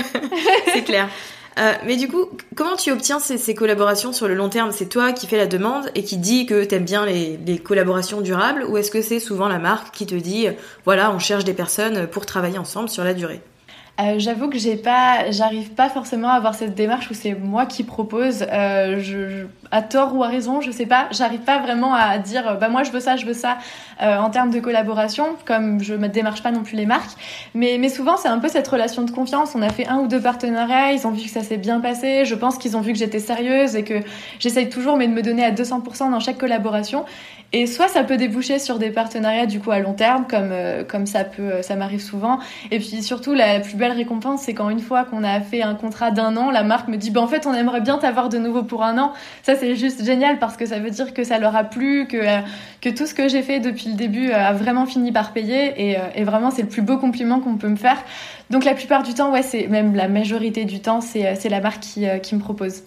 C'est clair. Euh, mais du coup, comment tu obtiens ces, ces collaborations sur le long terme ? C'est toi qui fais la demande et qui dit que t'aimes bien les, les collaborations durables, ou est-ce que c'est souvent la marque qui te dit « voilà, on cherche des personnes pour travailler ensemble sur la durée » ? Euh, j'avoue que j'ai pas, j'arrive pas forcément à avoir cette démarche où c'est moi qui propose, euh, je, je, à tort ou à raison, je sais pas, j'arrive pas vraiment à dire bah moi je veux ça, je veux ça euh, en termes de collaboration, comme je me démarche pas non plus les marques, mais, mais souvent c'est un peu cette relation de confiance. On a fait un ou deux partenariats, ils ont vu que ça s'est bien passé, je pense qu'ils ont vu que j'étais sérieuse et que j'essaye toujours mais de me donner à deux cents pour cent dans chaque collaboration. Et soit ça peut déboucher sur des partenariats du coup à long terme, comme euh, comme ça peut, ça m'arrive souvent. Et puis surtout la plus belle récompense, c'est quand une fois qu'on a fait un contrat d'un an, la marque me dit bah en fait on aimerait bien t'avoir de nouveau pour un an. Ça c'est juste génial parce que ça veut dire que ça leur a plu, que euh, que tout ce que j'ai fait depuis le début euh, a vraiment fini par payer. Et, euh, et vraiment c'est le plus beau compliment qu'on peut me faire. Donc la plupart du temps, ouais, c'est même la majorité du temps, c'est c'est la marque qui euh, qui me propose.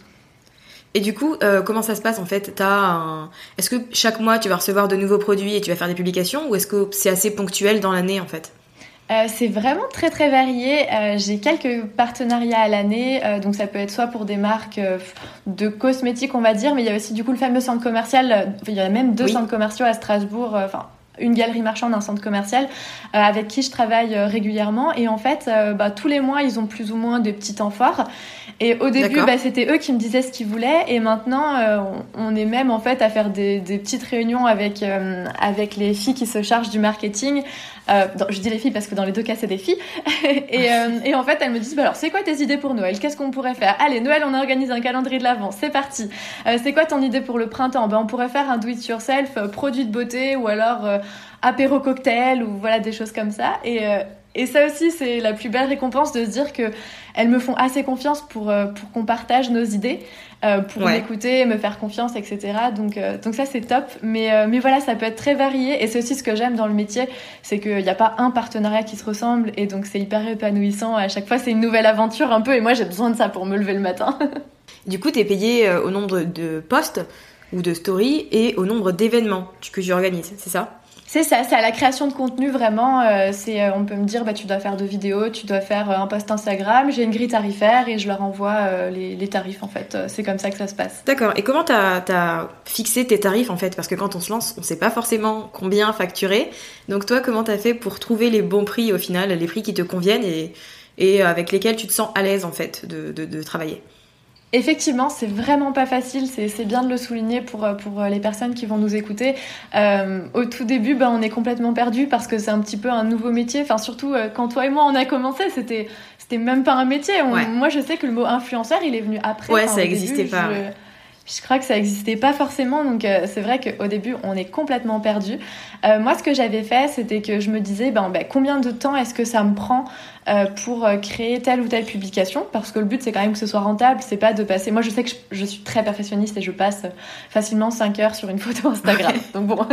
Et du coup, euh, comment ça se passe en fait ? T'as un... Est-ce que chaque mois tu vas recevoir de nouveaux produits et tu vas faire des publications, ou est-ce que c'est assez ponctuel dans l'année en fait ? Euh, c'est vraiment très très varié. Euh, j'ai quelques partenariats à l'année, euh, donc ça peut être soit pour des marques euh, de cosmétiques on va dire, mais il y a aussi du coup le fameux centre commercial, euh, il y a même deux oui. centres commerciaux à Strasbourg, enfin euh, une galerie marchande, un centre commercial euh, avec qui je travaille euh, régulièrement, et en fait euh, bah, tous les mois ils ont plus ou moins des petits temps forts. Et au début, bah, c'était eux qui me disaient ce qu'ils voulaient, et maintenant, euh, on, on est même en fait à faire des, des petites réunions avec euh, avec les filles qui se chargent du marketing. Euh, dans, je dis les filles parce que dans les deux cas, c'est des filles. et, euh, et en fait, elles me disent bah, alors, c'est quoi tes idées pour Noël ? Qu'est-ce qu'on pourrait faire ? Allez, Noël, on organise un calendrier de l'Avent, c'est parti. Euh, c'est quoi ton idée pour le printemps ? Ben, on pourrait faire un do-it-yourself, euh, produit de beauté, ou alors euh, apéro cocktail, ou voilà des choses comme ça. Et euh, Et ça aussi, c'est la plus belle récompense de se dire que elles me font assez confiance pour euh, pour qu'on partage nos idées, euh, pour ouais. m'écouter, me faire confiance, et cetera. Donc euh, donc ça c'est top. Mais euh, mais voilà, ça peut être très varié, et c'est aussi ce que j'aime dans le métier, c'est qu'il n'y a pas un partenariat qui se ressemble, et donc c'est hyper épanouissant. À chaque fois, c'est une nouvelle aventure un peu, et moi j'ai besoin de ça pour me lever le matin. Du coup, t'es payé au nombre de posts ou de stories et au nombre d'événements que tu organises, c'est ça ? C'est ça, c'est à la création de contenu vraiment. Euh, c'est, euh, on peut me dire, bah, tu dois faire deux vidéos, tu dois faire euh, un post Instagram, j'ai une grille tarifaire et je leur envoie euh, les, les tarifs en fait. Euh, c'est comme ça que ça se passe. D'accord. Et comment t'as, t'as fixé tes tarifs en fait ? Parce que quand on se lance, on sait pas forcément combien facturer. Donc toi, comment t'as fait pour trouver les bons prix au final, les prix qui te conviennent et, et avec lesquels tu te sens à l'aise en fait de, de, de travailler ? Effectivement, c'est vraiment pas facile, c'est, c'est bien de le souligner pour, pour les personnes qui vont nous écouter. Euh, au tout début, bah, on est complètement perdu parce que c'est un petit peu un nouveau métier. Enfin, surtout euh, quand toi et moi on a commencé, c'était, c'était même pas un métier. On, ouais. Moi, je sais que le mot influenceur, il est venu après. Ouais, enfin, ça n'existait pas. Je... Ouais. Je crois que ça n'existait pas forcément, donc euh, c'est vrai qu'au début, on est complètement perdu. Euh, moi, ce que j'avais fait, c'était que je me disais, ben, ben, combien de temps est-ce que ça me prend euh, pour créer telle ou telle publication ? Parce que le but, c'est quand même que ce soit rentable, c'est pas de passer... Moi, je sais que je, je suis très perfectionniste et je passe facilement cinq heures sur une photo Instagram. donc bon,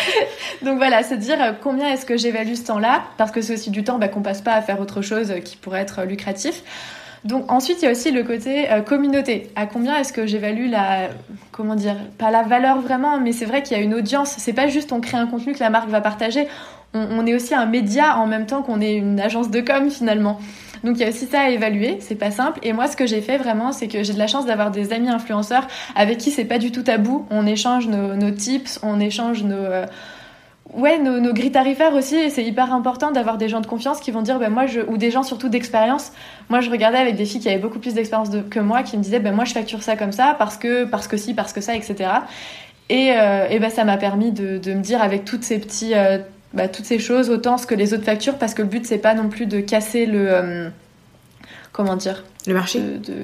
donc voilà, c'est dire combien est-ce que j'évalue ce temps-là, parce que c'est aussi du temps ben, qu'on passe pas à faire autre chose qui pourrait être lucratif. Donc ensuite, il y a aussi le côté euh, communauté. À combien est-ce que j'évalue la... Comment dire ? Pas la valeur vraiment, mais c'est vrai qu'il y a une audience. C'est pas juste on crée un contenu que la marque va partager. On, on est aussi un média en même temps qu'on est une agence de com finalement. Donc il y a aussi ça à évaluer, c'est pas simple. Et moi, ce que j'ai fait vraiment, c'est que j'ai de la chance d'avoir des amis influenceurs avec qui c'est pas du tout tabou. On échange nos, nos tips, on échange nos... Euh, Ouais, nos, nos grilles tarifaires aussi, et c'est hyper important d'avoir des gens de confiance qui vont dire, ben moi, je, ou des gens surtout d'expérience. Moi, je regardais avec des filles qui avaient beaucoup plus d'expérience de, que moi, qui me disaient, ben moi, je facture ça comme ça parce que, parce que si, parce que ça, et cetera. Et, euh, et ben ça m'a permis de, de me dire avec toutes ces petits, euh, bah, toutes ces choses, autant ce que les autres facturent, parce que le but c'est pas non plus de casser le, euh, comment dire, le marché. De, de...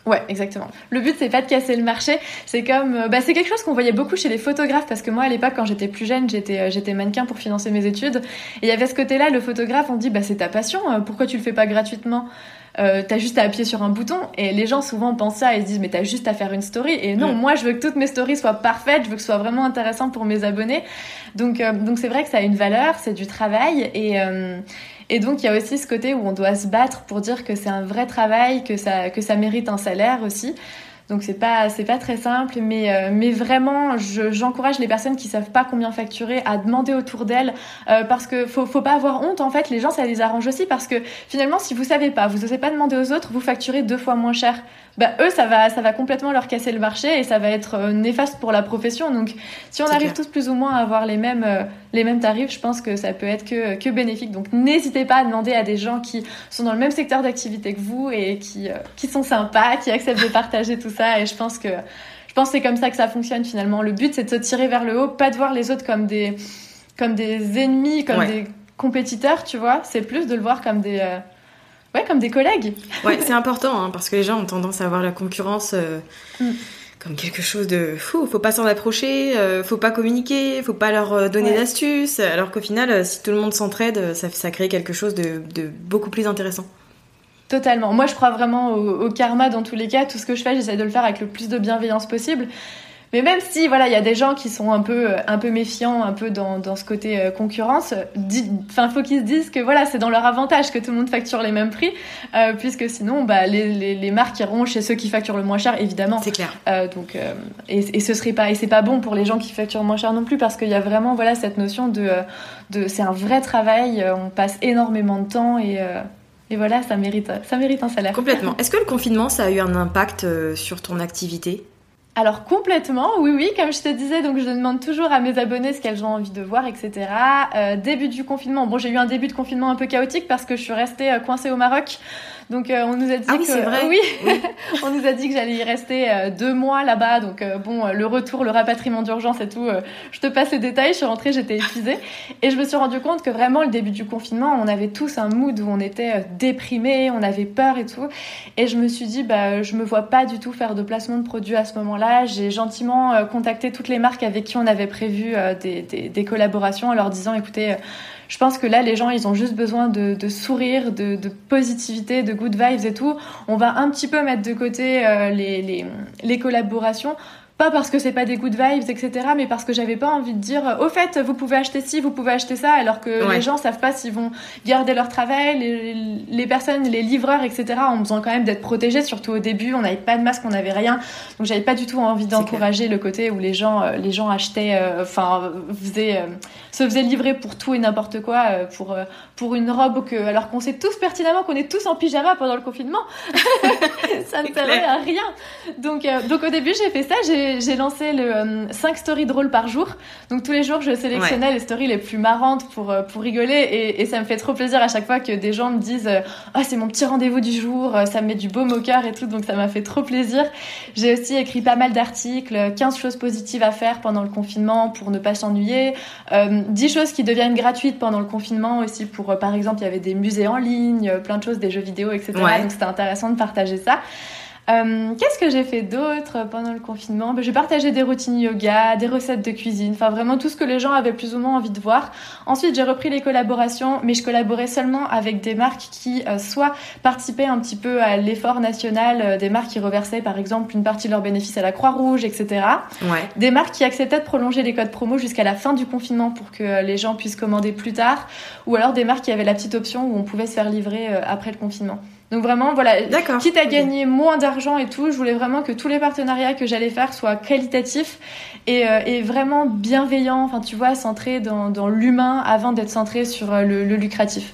Ouais, exactement. Le but, c'est pas de casser le marché. C'est comme, bah, c'est quelque chose qu'on voyait beaucoup chez les photographes, parce que moi, à l'époque, quand j'étais plus jeune, j'étais, j'étais mannequin pour financer mes études. Et il y avait ce côté-là, le photographe, on dit, bah, c'est ta passion, pourquoi tu le fais pas gratuitement? Euh, t'as juste à appuyer sur un bouton. Et les gens, souvent, pensent ça et se disent, mais t'as juste à faire une story. Et non, mmh. moi, je veux que toutes mes stories soient parfaites, je veux que ce soit vraiment intéressant pour mes abonnés. Donc, euh, donc c'est vrai que ça a une valeur, c'est du travail. Et, euh, Et donc, il y a aussi ce côté où on doit se battre pour dire que c'est un vrai travail, que ça, que ça mérite un salaire aussi. Donc, c'est pas, c'est pas très simple, mais, euh, mais vraiment, je, j'encourage les personnes qui savent pas combien facturer à demander autour d'elles, euh, parce que faut, faut pas avoir honte, en fait. Les gens, ça les arrange aussi, parce que finalement, si vous savez pas, vous osez pas demander aux autres, vous facturez deux fois moins cher. Bah, eux, ça va, ça va complètement leur casser le marché et ça va être euh, néfaste pour la profession. Donc, si on c'est arrive clair. tous plus ou moins à avoir les mêmes, euh, les mêmes tarifs, je pense que ça peut être que, que bénéfique. Donc, n'hésitez pas à demander à des gens qui sont dans le même secteur d'activité que vous et qui, euh, qui sont sympas, qui acceptent de partager tout ça. Et je pense que, je pense que c'est comme ça que ça fonctionne finalement. Le but, c'est de se tirer vers le haut, pas de voir les autres comme des, comme des ennemis, comme ouais. des compétiteurs, tu vois. C'est plus de le voir comme des, euh, ouais, comme des collègues. Ouais, c'est important, hein, parce que les gens ont tendance à voir la concurrence euh, mm. comme quelque chose de fou. Faut pas s'en approcher, euh, faut pas communiquer, faut pas leur donner ouais. d'astuces. Alors qu'au final, si tout le monde s'entraide, ça, ça crée quelque chose de, de beaucoup plus intéressant. Totalement. Moi, je crois vraiment au, au karma dans tous les cas. Tout ce que je fais, j'essaie de le faire avec le plus de bienveillance possible. Mais même si, voilà, il y a des gens qui sont un peu, un peu méfiants, un peu dans, dans ce côté euh, concurrence, enfin, faut qu'ils se disent que voilà, c'est dans leur avantage que tout le monde facture les mêmes prix, euh, puisque sinon, bah, les, les, les marques iront chez ceux qui facturent le moins cher, évidemment. C'est clair. Euh, donc, euh, et, et ce serait pas, et c'est pas bon pour les gens qui facturent moins cher non plus, parce qu'il y a vraiment, voilà, cette notion de, de, c'est un vrai travail, on passe énormément de temps et, euh, et voilà, ça mérite, ça mérite un salaire. Complètement. Est-ce que le confinement, ça a eu un impact euh, sur ton activité ? Alors complètement, oui, oui, comme je te disais, donc je demande toujours à mes abonnés ce qu'elles ont envie de voir, et cetera. Euh, début du confinement, bon, j'ai eu un début de confinement un peu chaotique parce que je suis restée euh, coincée au Maroc. Donc euh, on nous a dit ah oui, que c'est vrai. Euh, oui, oui. On nous a dit que j'allais y rester euh, deux mois là-bas. Donc euh, bon, euh, le retour, le rapatriement d'urgence et tout, euh, je te passe les détails. Je suis rentrée, j'étais épuisée et je me suis rendu compte que vraiment le début du confinement, on avait tous un mood où on était euh, déprimés, on avait peur et tout. Et je me suis dit, bah je me vois pas du tout faire de placement de produits à ce moment-là. J'ai gentiment euh, contacté toutes les marques avec qui on avait prévu euh, des, des, des collaborations en leur disant, écoutez. Euh, Je pense que là, les gens, ils ont juste besoin de, de sourire, de, de positivité, de good vibes et tout. On va un petit peu mettre de côté euh, les, les, les collaborations. Pas parce que c'est pas des good vibes, et cetera, mais parce que j'avais pas envie de dire « Au fait, vous pouvez acheter ci, vous pouvez acheter ça », alors que ouais. les gens savent pas s'ils vont garder leur travail, les, les personnes, les livreurs, et cetera, ont besoin quand même d'être protégés, surtout au début, on n'avait pas de masque, on n'avait rien, donc j'avais pas du tout envie d'encourager le côté où les gens, euh, les gens achetaient, enfin, euh, faisaient, euh, se faisaient livrer pour tout et n'importe quoi, euh, pour, euh, pour une robe, que, alors qu'on sait tous pertinemment qu'on est tous en pyjama pendant le confinement, ça ne servait à rien. Donc, euh, donc au début, j'ai fait ça, j'ai J'ai lancé le euh, cinq stories drôles par jour. Donc tous les jours, je sélectionnais ouais. les stories les plus marrantes pour, euh, pour rigoler. Et, et ça me fait trop plaisir à chaque fois que des gens me disent euh, « Ah, oh, c'est mon petit rendez-vous du jour, ça me met du baume au cœur et tout. » Donc ça m'a fait trop plaisir. J'ai aussi écrit pas mal d'articles, quinze choses positives à faire pendant le confinement pour ne pas s'ennuyer. Euh, dix choses qui deviennent gratuites pendant le confinement aussi pour, euh, par exemple, il y avait des musées en ligne, plein de choses, des jeux vidéo, et cetera. Ouais. Donc c'était intéressant de partager ça. Euh, qu'est-ce que j'ai fait d'autre pendant le confinement ? Ben, j'ai partagé des routines yoga, des recettes de cuisine, enfin vraiment tout ce que les gens avaient plus ou moins envie de voir. Ensuite, j'ai repris les collaborations, mais je collaborais seulement avec des marques qui euh, soit participaient un petit peu à l'effort national, euh, des marques qui reversaient par exemple une partie de leurs bénéfices à la Croix-Rouge, et cetera. Ouais. Des marques qui acceptaient de prolonger les codes promo jusqu'à la fin du confinement pour que euh, les gens puissent commander plus tard, ou alors des marques qui avaient la petite option où on pouvait se faire livrer euh, après le confinement. Donc vraiment, voilà, D'accord. quitte à gagner okay. moins d'argent et tout, je voulais vraiment que tous les partenariats que j'allais faire soient qualitatifs et, euh, et vraiment bienveillants, enfin tu vois, centrés dans, dans l'humain avant d'être centrés sur euh, le, le lucratif.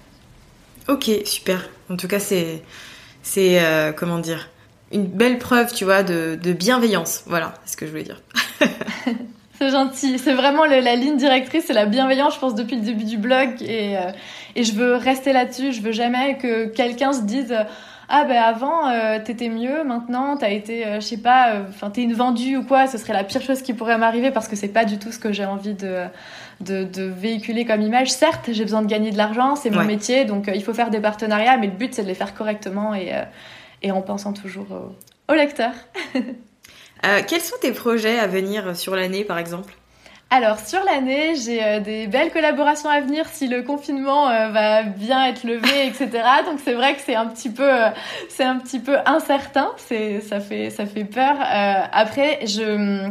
Ok, super. En tout cas, c'est, c'est euh, comment dire, une belle preuve, tu vois, de, de bienveillance. Voilà, c'est ce que je voulais dire. C'est gentil. C'est vraiment le, la ligne directrice, c'est la bienveillance, je pense, depuis le début du blog. Et, euh, et je veux rester là-dessus. Je veux jamais que quelqu'un se dise euh, « Ah ben avant, euh, t'étais mieux, maintenant t'as été, euh, je sais pas, enfin euh, t'es une vendue ou quoi. » Ce serait la pire chose qui pourrait m'arriver parce que c'est pas du tout ce que j'ai envie de, de, de véhiculer comme image. Certes, j'ai besoin de gagner de l'argent, c'est mon ouais. métier, donc euh, il faut faire des partenariats, mais le but c'est de les faire correctement et... Euh, et en pensant toujours au, au lecteur. euh, quels sont tes projets à venir sur l'année, par exemple ? Alors, sur l'année, j'ai euh, des belles collaborations à venir si le confinement euh, va bien être levé, et cetera. Donc, c'est vrai que c'est un petit peu, euh, c'est un petit peu incertain. C'est, ça fait, ça fait peur. Euh, après, je...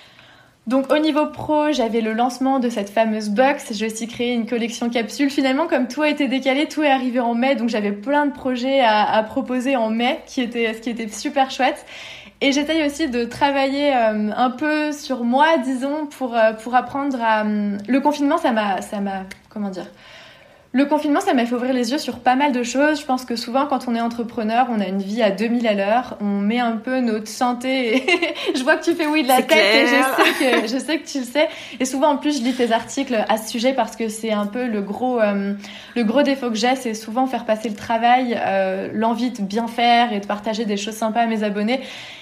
Donc, au niveau pro, j'avais le lancement de cette fameuse box. J'ai aussi créé une collection capsule. Finalement, comme tout a été décalé, tout est arrivé en mai. Donc, j'avais plein de projets à, à proposer en mai, qui était, ce qui était super chouette. Et j'essaye aussi de travailler euh, un peu sur moi, disons, pour euh, pour apprendre à... Euh, le confinement, ça m'a... ça m'a comment dire Le confinement, ça m'a fait ouvrir les yeux sur pas mal de choses. Je pense que souvent, quand on est entrepreneur, on a une vie à deux mille à l'heure. On met un peu notre santé... Et je vois que tu fais oui de la c'est tête clair. et je sais, que, je sais que tu le sais. Et souvent, en plus, je lis tes articles à ce sujet parce que c'est un peu le gros, euh, le gros défaut que j'ai, c'est souvent faire passer le travail, euh, l'envie de bien faire et de partager des choses sympas à mes abonnés,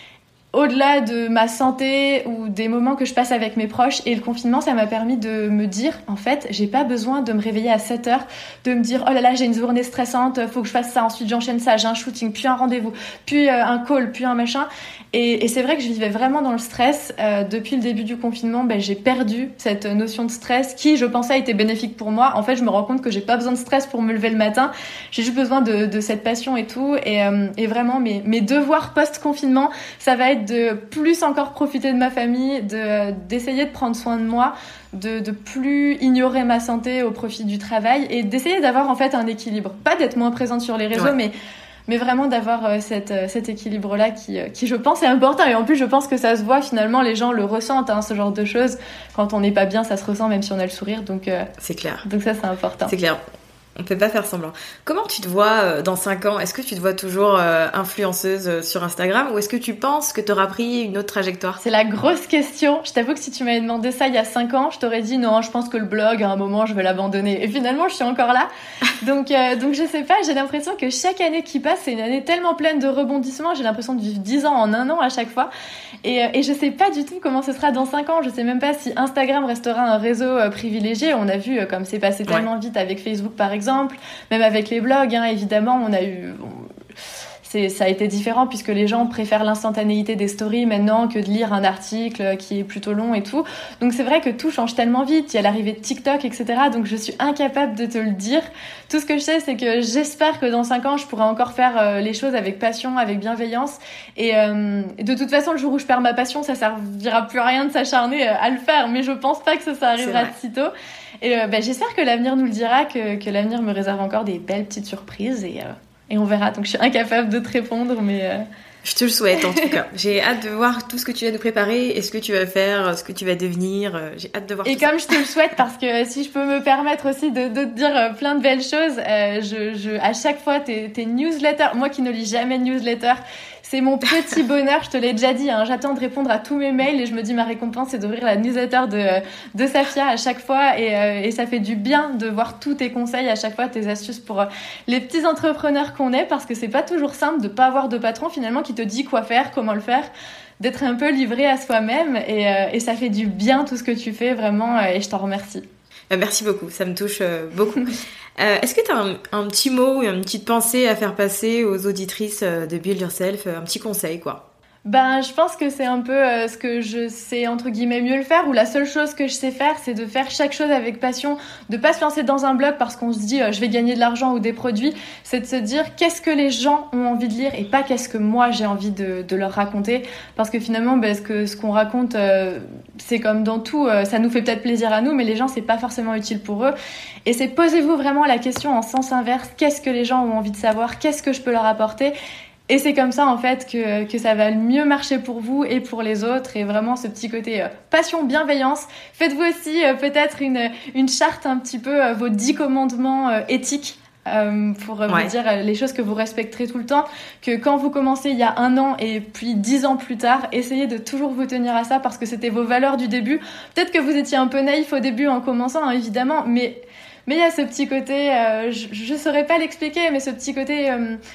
au-delà de ma santé ou des moments que je passe avec mes proches. Et le confinement, ça m'a permis de me dire, en fait, j'ai pas besoin de me réveiller à sept heures, de me dire, oh là là, j'ai une journée stressante, faut que je fasse ça, ensuite j'enchaîne ça, j'ai un shooting, puis un rendez-vous, puis euh, un call, puis un machin. Et, et c'est vrai que je vivais vraiment dans le stress. Euh, depuis le début du confinement, ben, j'ai perdu cette notion de stress qui, je pensais, était bénéfique pour moi. En fait, je me rends compte que j'ai pas besoin de stress pour me lever le matin. J'ai juste besoin de, de cette passion et tout. Et, euh, et vraiment, mes, mes devoirs post-confinement, ça va être de plus encore profiter de ma famille, de, d'essayer de prendre soin de moi, de, de plus ignorer ma santé au profit du travail et d'essayer d'avoir en fait un équilibre. Pas d'être moins présente sur les réseaux, ouais. mais... mais vraiment d'avoir euh, cette, euh, cet équilibre-là qui, euh, qui, je pense, est important. Et en plus, je pense que ça se voit, finalement, les gens le ressentent, hein, ce genre de choses. Quand on n'est pas bien, ça se ressent, même si on a le sourire. Donc, euh, c'est clair. Donc ça, c'est important. C'est clair. On peut pas faire semblant. Comment tu te vois euh, dans cinq ans ? Est-ce que tu te vois toujours euh, influenceuse euh, sur Instagram ou est-ce que tu penses que tu auras pris une autre trajectoire ? C'est la grosse question. Je t'avoue que si tu m'avais demandé ça il y a cinq ans, je t'aurais dit non, je pense que le blog, à un moment, je vais l'abandonner. Et finalement, je suis encore là. Donc, euh, donc je sais pas, j'ai l'impression que chaque année qui passe, c'est une année tellement pleine de rebondissements. J'ai l'impression de vivre dix ans en un an à chaque fois. Et, euh, et je sais pas du tout comment ce sera dans cinq ans. Je sais même pas si Instagram restera un réseau euh, privilégié. On a vu euh, comme c'est passé tellement ouais. vite avec Facebook, par exemple. Même avec les blogs, hein, évidemment, on a eu... Bon, c'est, ça a été différent puisque les gens préfèrent l'instantanéité des stories maintenant que de lire un article qui est plutôt long et tout. Donc c'est vrai que tout change tellement vite. Il y a l'arrivée de TikTok, et cetera. Donc je suis incapable de te le dire. Tout ce que je sais, c'est que j'espère que dans cinq ans, je pourrai encore faire euh, les choses avec passion, avec bienveillance. Et euh, de toute façon, le jour où je perds ma passion, ça servira plus à rien de s'acharner à le faire. Mais je pense pas que ça, ça arrivera de sitôt. Et euh, bah, j'espère que l'avenir nous le dira, que, que l'avenir me réserve encore des belles petites surprises et, euh, et on verra. Donc je suis incapable de te répondre, mais... Euh... Je te le souhaite en tout cas. J'ai hâte de voir tout ce que tu vas nous préparer et ce que tu vas faire, ce que tu vas devenir. J'ai hâte de voir et tout ça. Et comme je te le souhaite, parce que si je peux me permettre aussi de, de te dire plein de belles choses, euh, je, je, à chaque fois tes, tes newsletters, moi qui ne lis jamais de newsletter, c'est mon petit bonheur, je te l'ai déjà dit, hein. J'attends de répondre à tous mes mails et je me dis ma récompense c'est d'ouvrir la newsletter de, de Safia à chaque fois et, euh, et ça fait du bien de voir tous tes conseils à chaque fois, tes astuces pour euh, les petits entrepreneurs qu'on est, parce que c'est pas toujours simple de pas avoir de patron finalement qui te dit quoi faire, comment le faire, d'être un peu livré à soi-même et, euh, et ça fait du bien tout ce que tu fais vraiment euh, et je t'en remercie. Merci beaucoup, ça me touche euh, beaucoup. Euh, est-ce que tu as un, un petit mot ou une petite pensée à faire passer aux auditrices de Build Yourself, un petit conseil quoi ? Ben, je pense que c'est un peu euh, ce que je sais entre guillemets mieux le faire, ou la seule chose que je sais faire, c'est de faire chaque chose avec passion, de pas se lancer dans un blog parce qu'on se dit euh, je vais gagner de l'argent ou des produits, c'est de se dire qu'est-ce que les gens ont envie de lire et pas qu'est-ce que moi j'ai envie de, de leur raconter, parce que finalement ben, ce, que, ce qu'on raconte euh, c'est comme dans tout, euh, ça nous fait peut-être plaisir à nous mais les gens c'est pas forcément utile pour eux, et c'est posez-vous vraiment la question en sens inverse, qu'est-ce que les gens ont envie de savoir, qu'est-ce que je peux leur apporter. Et c'est comme ça, en fait, que, que ça va mieux marcher pour vous et pour les autres. Et vraiment, ce petit côté euh, passion, bienveillance. Faites-vous aussi euh, peut-être une, une charte un petit peu, euh, vos dix commandements euh, éthiques. Euh, pour euh, ouais. vous dire euh, les choses que vous respecterez tout le temps, que quand vous commencez il y a un an et puis dix ans plus tard, essayez de toujours vous tenir à ça parce que c'était vos valeurs du début. Peut-être que vous étiez un peu naïf au début en commençant, hein, évidemment, mais mais il y a ce petit côté, euh, je, je saurais pas l'expliquer, mais ce petit côté... Euh,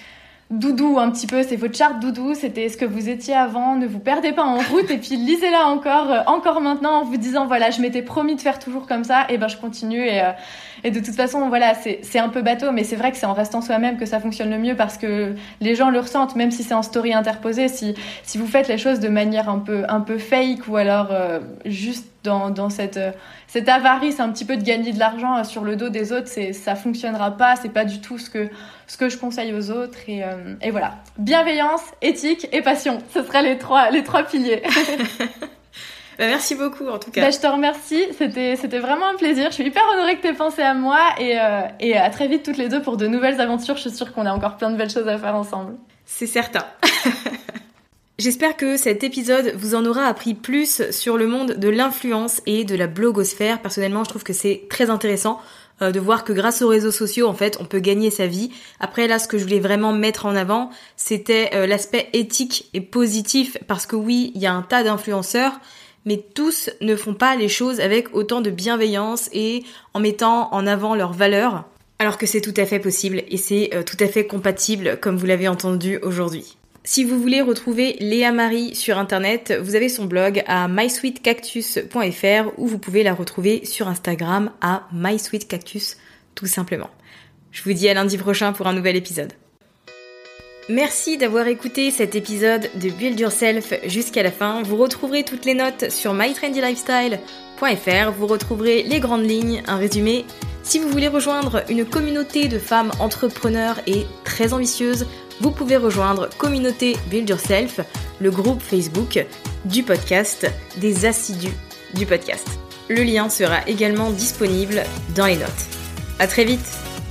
doudou un petit peu, c'est votre charte doudou, c'était ce que vous étiez avant, ne vous perdez pas en route et puis lisez-la encore, euh, encore maintenant en vous disant voilà, je m'étais promis de faire toujours comme ça, et ben je continue et, euh, et de toute façon voilà, c'est, c'est un peu bateau, mais c'est vrai que c'est en restant soi-même que ça fonctionne le mieux parce que les gens le ressentent, même si c'est en story interposée, si, si vous faites les choses de manière un peu, un peu fake ou alors euh, juste dans, dans cette, euh, cette avarice un petit peu de gagner de l'argent euh, sur le dos des autres, c'est, ça fonctionnera pas, c'est pas du tout ce que, ce que je conseille aux autres et, euh, et voilà. Bienveillance, éthique et passion, ce seraient les trois, les trois piliers. Bah, merci beaucoup en tout cas. Bah, je te remercie, c'était, c'était vraiment un plaisir. Je suis hyper honorée que tu aies pensé à moi et, euh, et à très vite toutes les deux pour de nouvelles aventures. Je suis sûre qu'on a encore plein de belles choses à faire ensemble. C'est certain. J'espère que cet épisode vous en aura appris plus sur le monde de l'influence et de la blogosphère. Personnellement, je trouve que c'est très intéressant euh, de voir que grâce aux réseaux sociaux, en fait, on peut gagner sa vie. Après, là, ce que je voulais vraiment mettre en avant, c'était euh, l'aspect éthique et positif. Parce que oui, il y a un tas d'influenceurs, mais tous ne font pas les choses avec autant de bienveillance et en mettant en avant leurs valeurs. Alors que c'est tout à fait possible et c'est euh, tout à fait compatible, comme vous l'avez entendu aujourd'hui. Si vous voulez retrouver Léa Marie sur internet, vous avez son blog à my sweet cactus point f r ou vous pouvez la retrouver sur Instagram à my sweet cactus tout simplement. Je vous dis à lundi prochain pour un nouvel épisode. Merci d'avoir écouté cet épisode de Build Yourself jusqu'à la fin. Vous retrouverez toutes les notes sur my trendy lifestyle point f r, vous retrouverez les grandes lignes, un résumé. Si vous voulez rejoindre une communauté de femmes entrepreneurs et très ambitieuses, vous pouvez rejoindre Communauté Build Yourself, le groupe Facebook du podcast, des assidus du podcast. Le lien sera également disponible dans les notes. À très vite!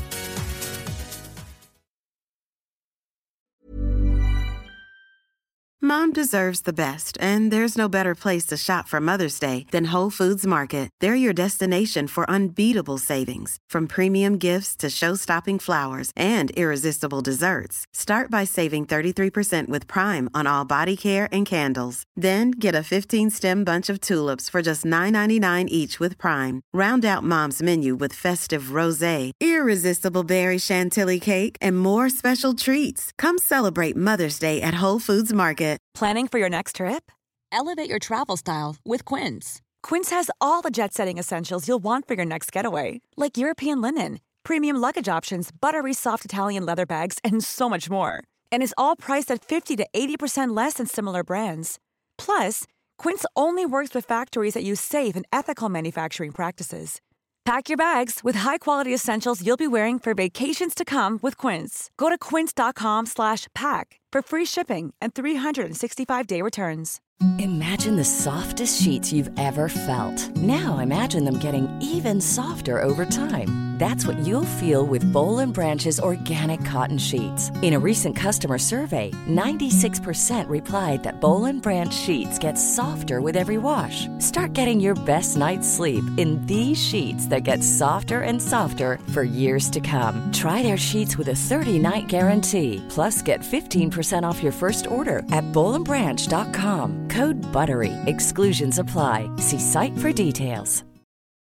Mom deserves the best, and there's no better place to shop for Mother's Day than Whole Foods Market. They're your destination for unbeatable savings, from premium gifts to show-stopping flowers and irresistible desserts. Start by saving thirty-three percent with Prime on all body care and candles. Then get a fifteen-stem bunch of tulips for just nine ninety-nine each with Prime. Round out Mom's menu with festive rosé, irresistible berry chantilly cake, and more special treats. Come celebrate Mother's Day at Whole Foods Market. Planning for your next trip? Elevate your travel style with Quince. Quince has all the jet-setting essentials you'll want for your next getaway, like European linen, premium luggage options, buttery soft Italian leather bags, and so much more. And is all priced at fifty to eighty percent less than similar brands. Plus, Quince only works with factories that use safe and ethical manufacturing practices. Pack your bags with high-quality essentials you'll be wearing for vacations to come with Quince. Go to quince.com slash pack for free shipping and three sixty-five day returns. Imagine the softest sheets you've ever felt. Now imagine them getting even softer over time. That's what you'll feel with Boll and Branch's organic cotton sheets. In a recent customer survey, ninety-six percent replied that Boll and Branch sheets get softer with every wash. Start getting your best night's sleep in these sheets that get softer and softer for years to come. Try their sheets with a thirty-night guarantee. Plus, get fifteen percent off your first order at boll and branch dot com. Code BUTTERY. Exclusions apply. See site for details.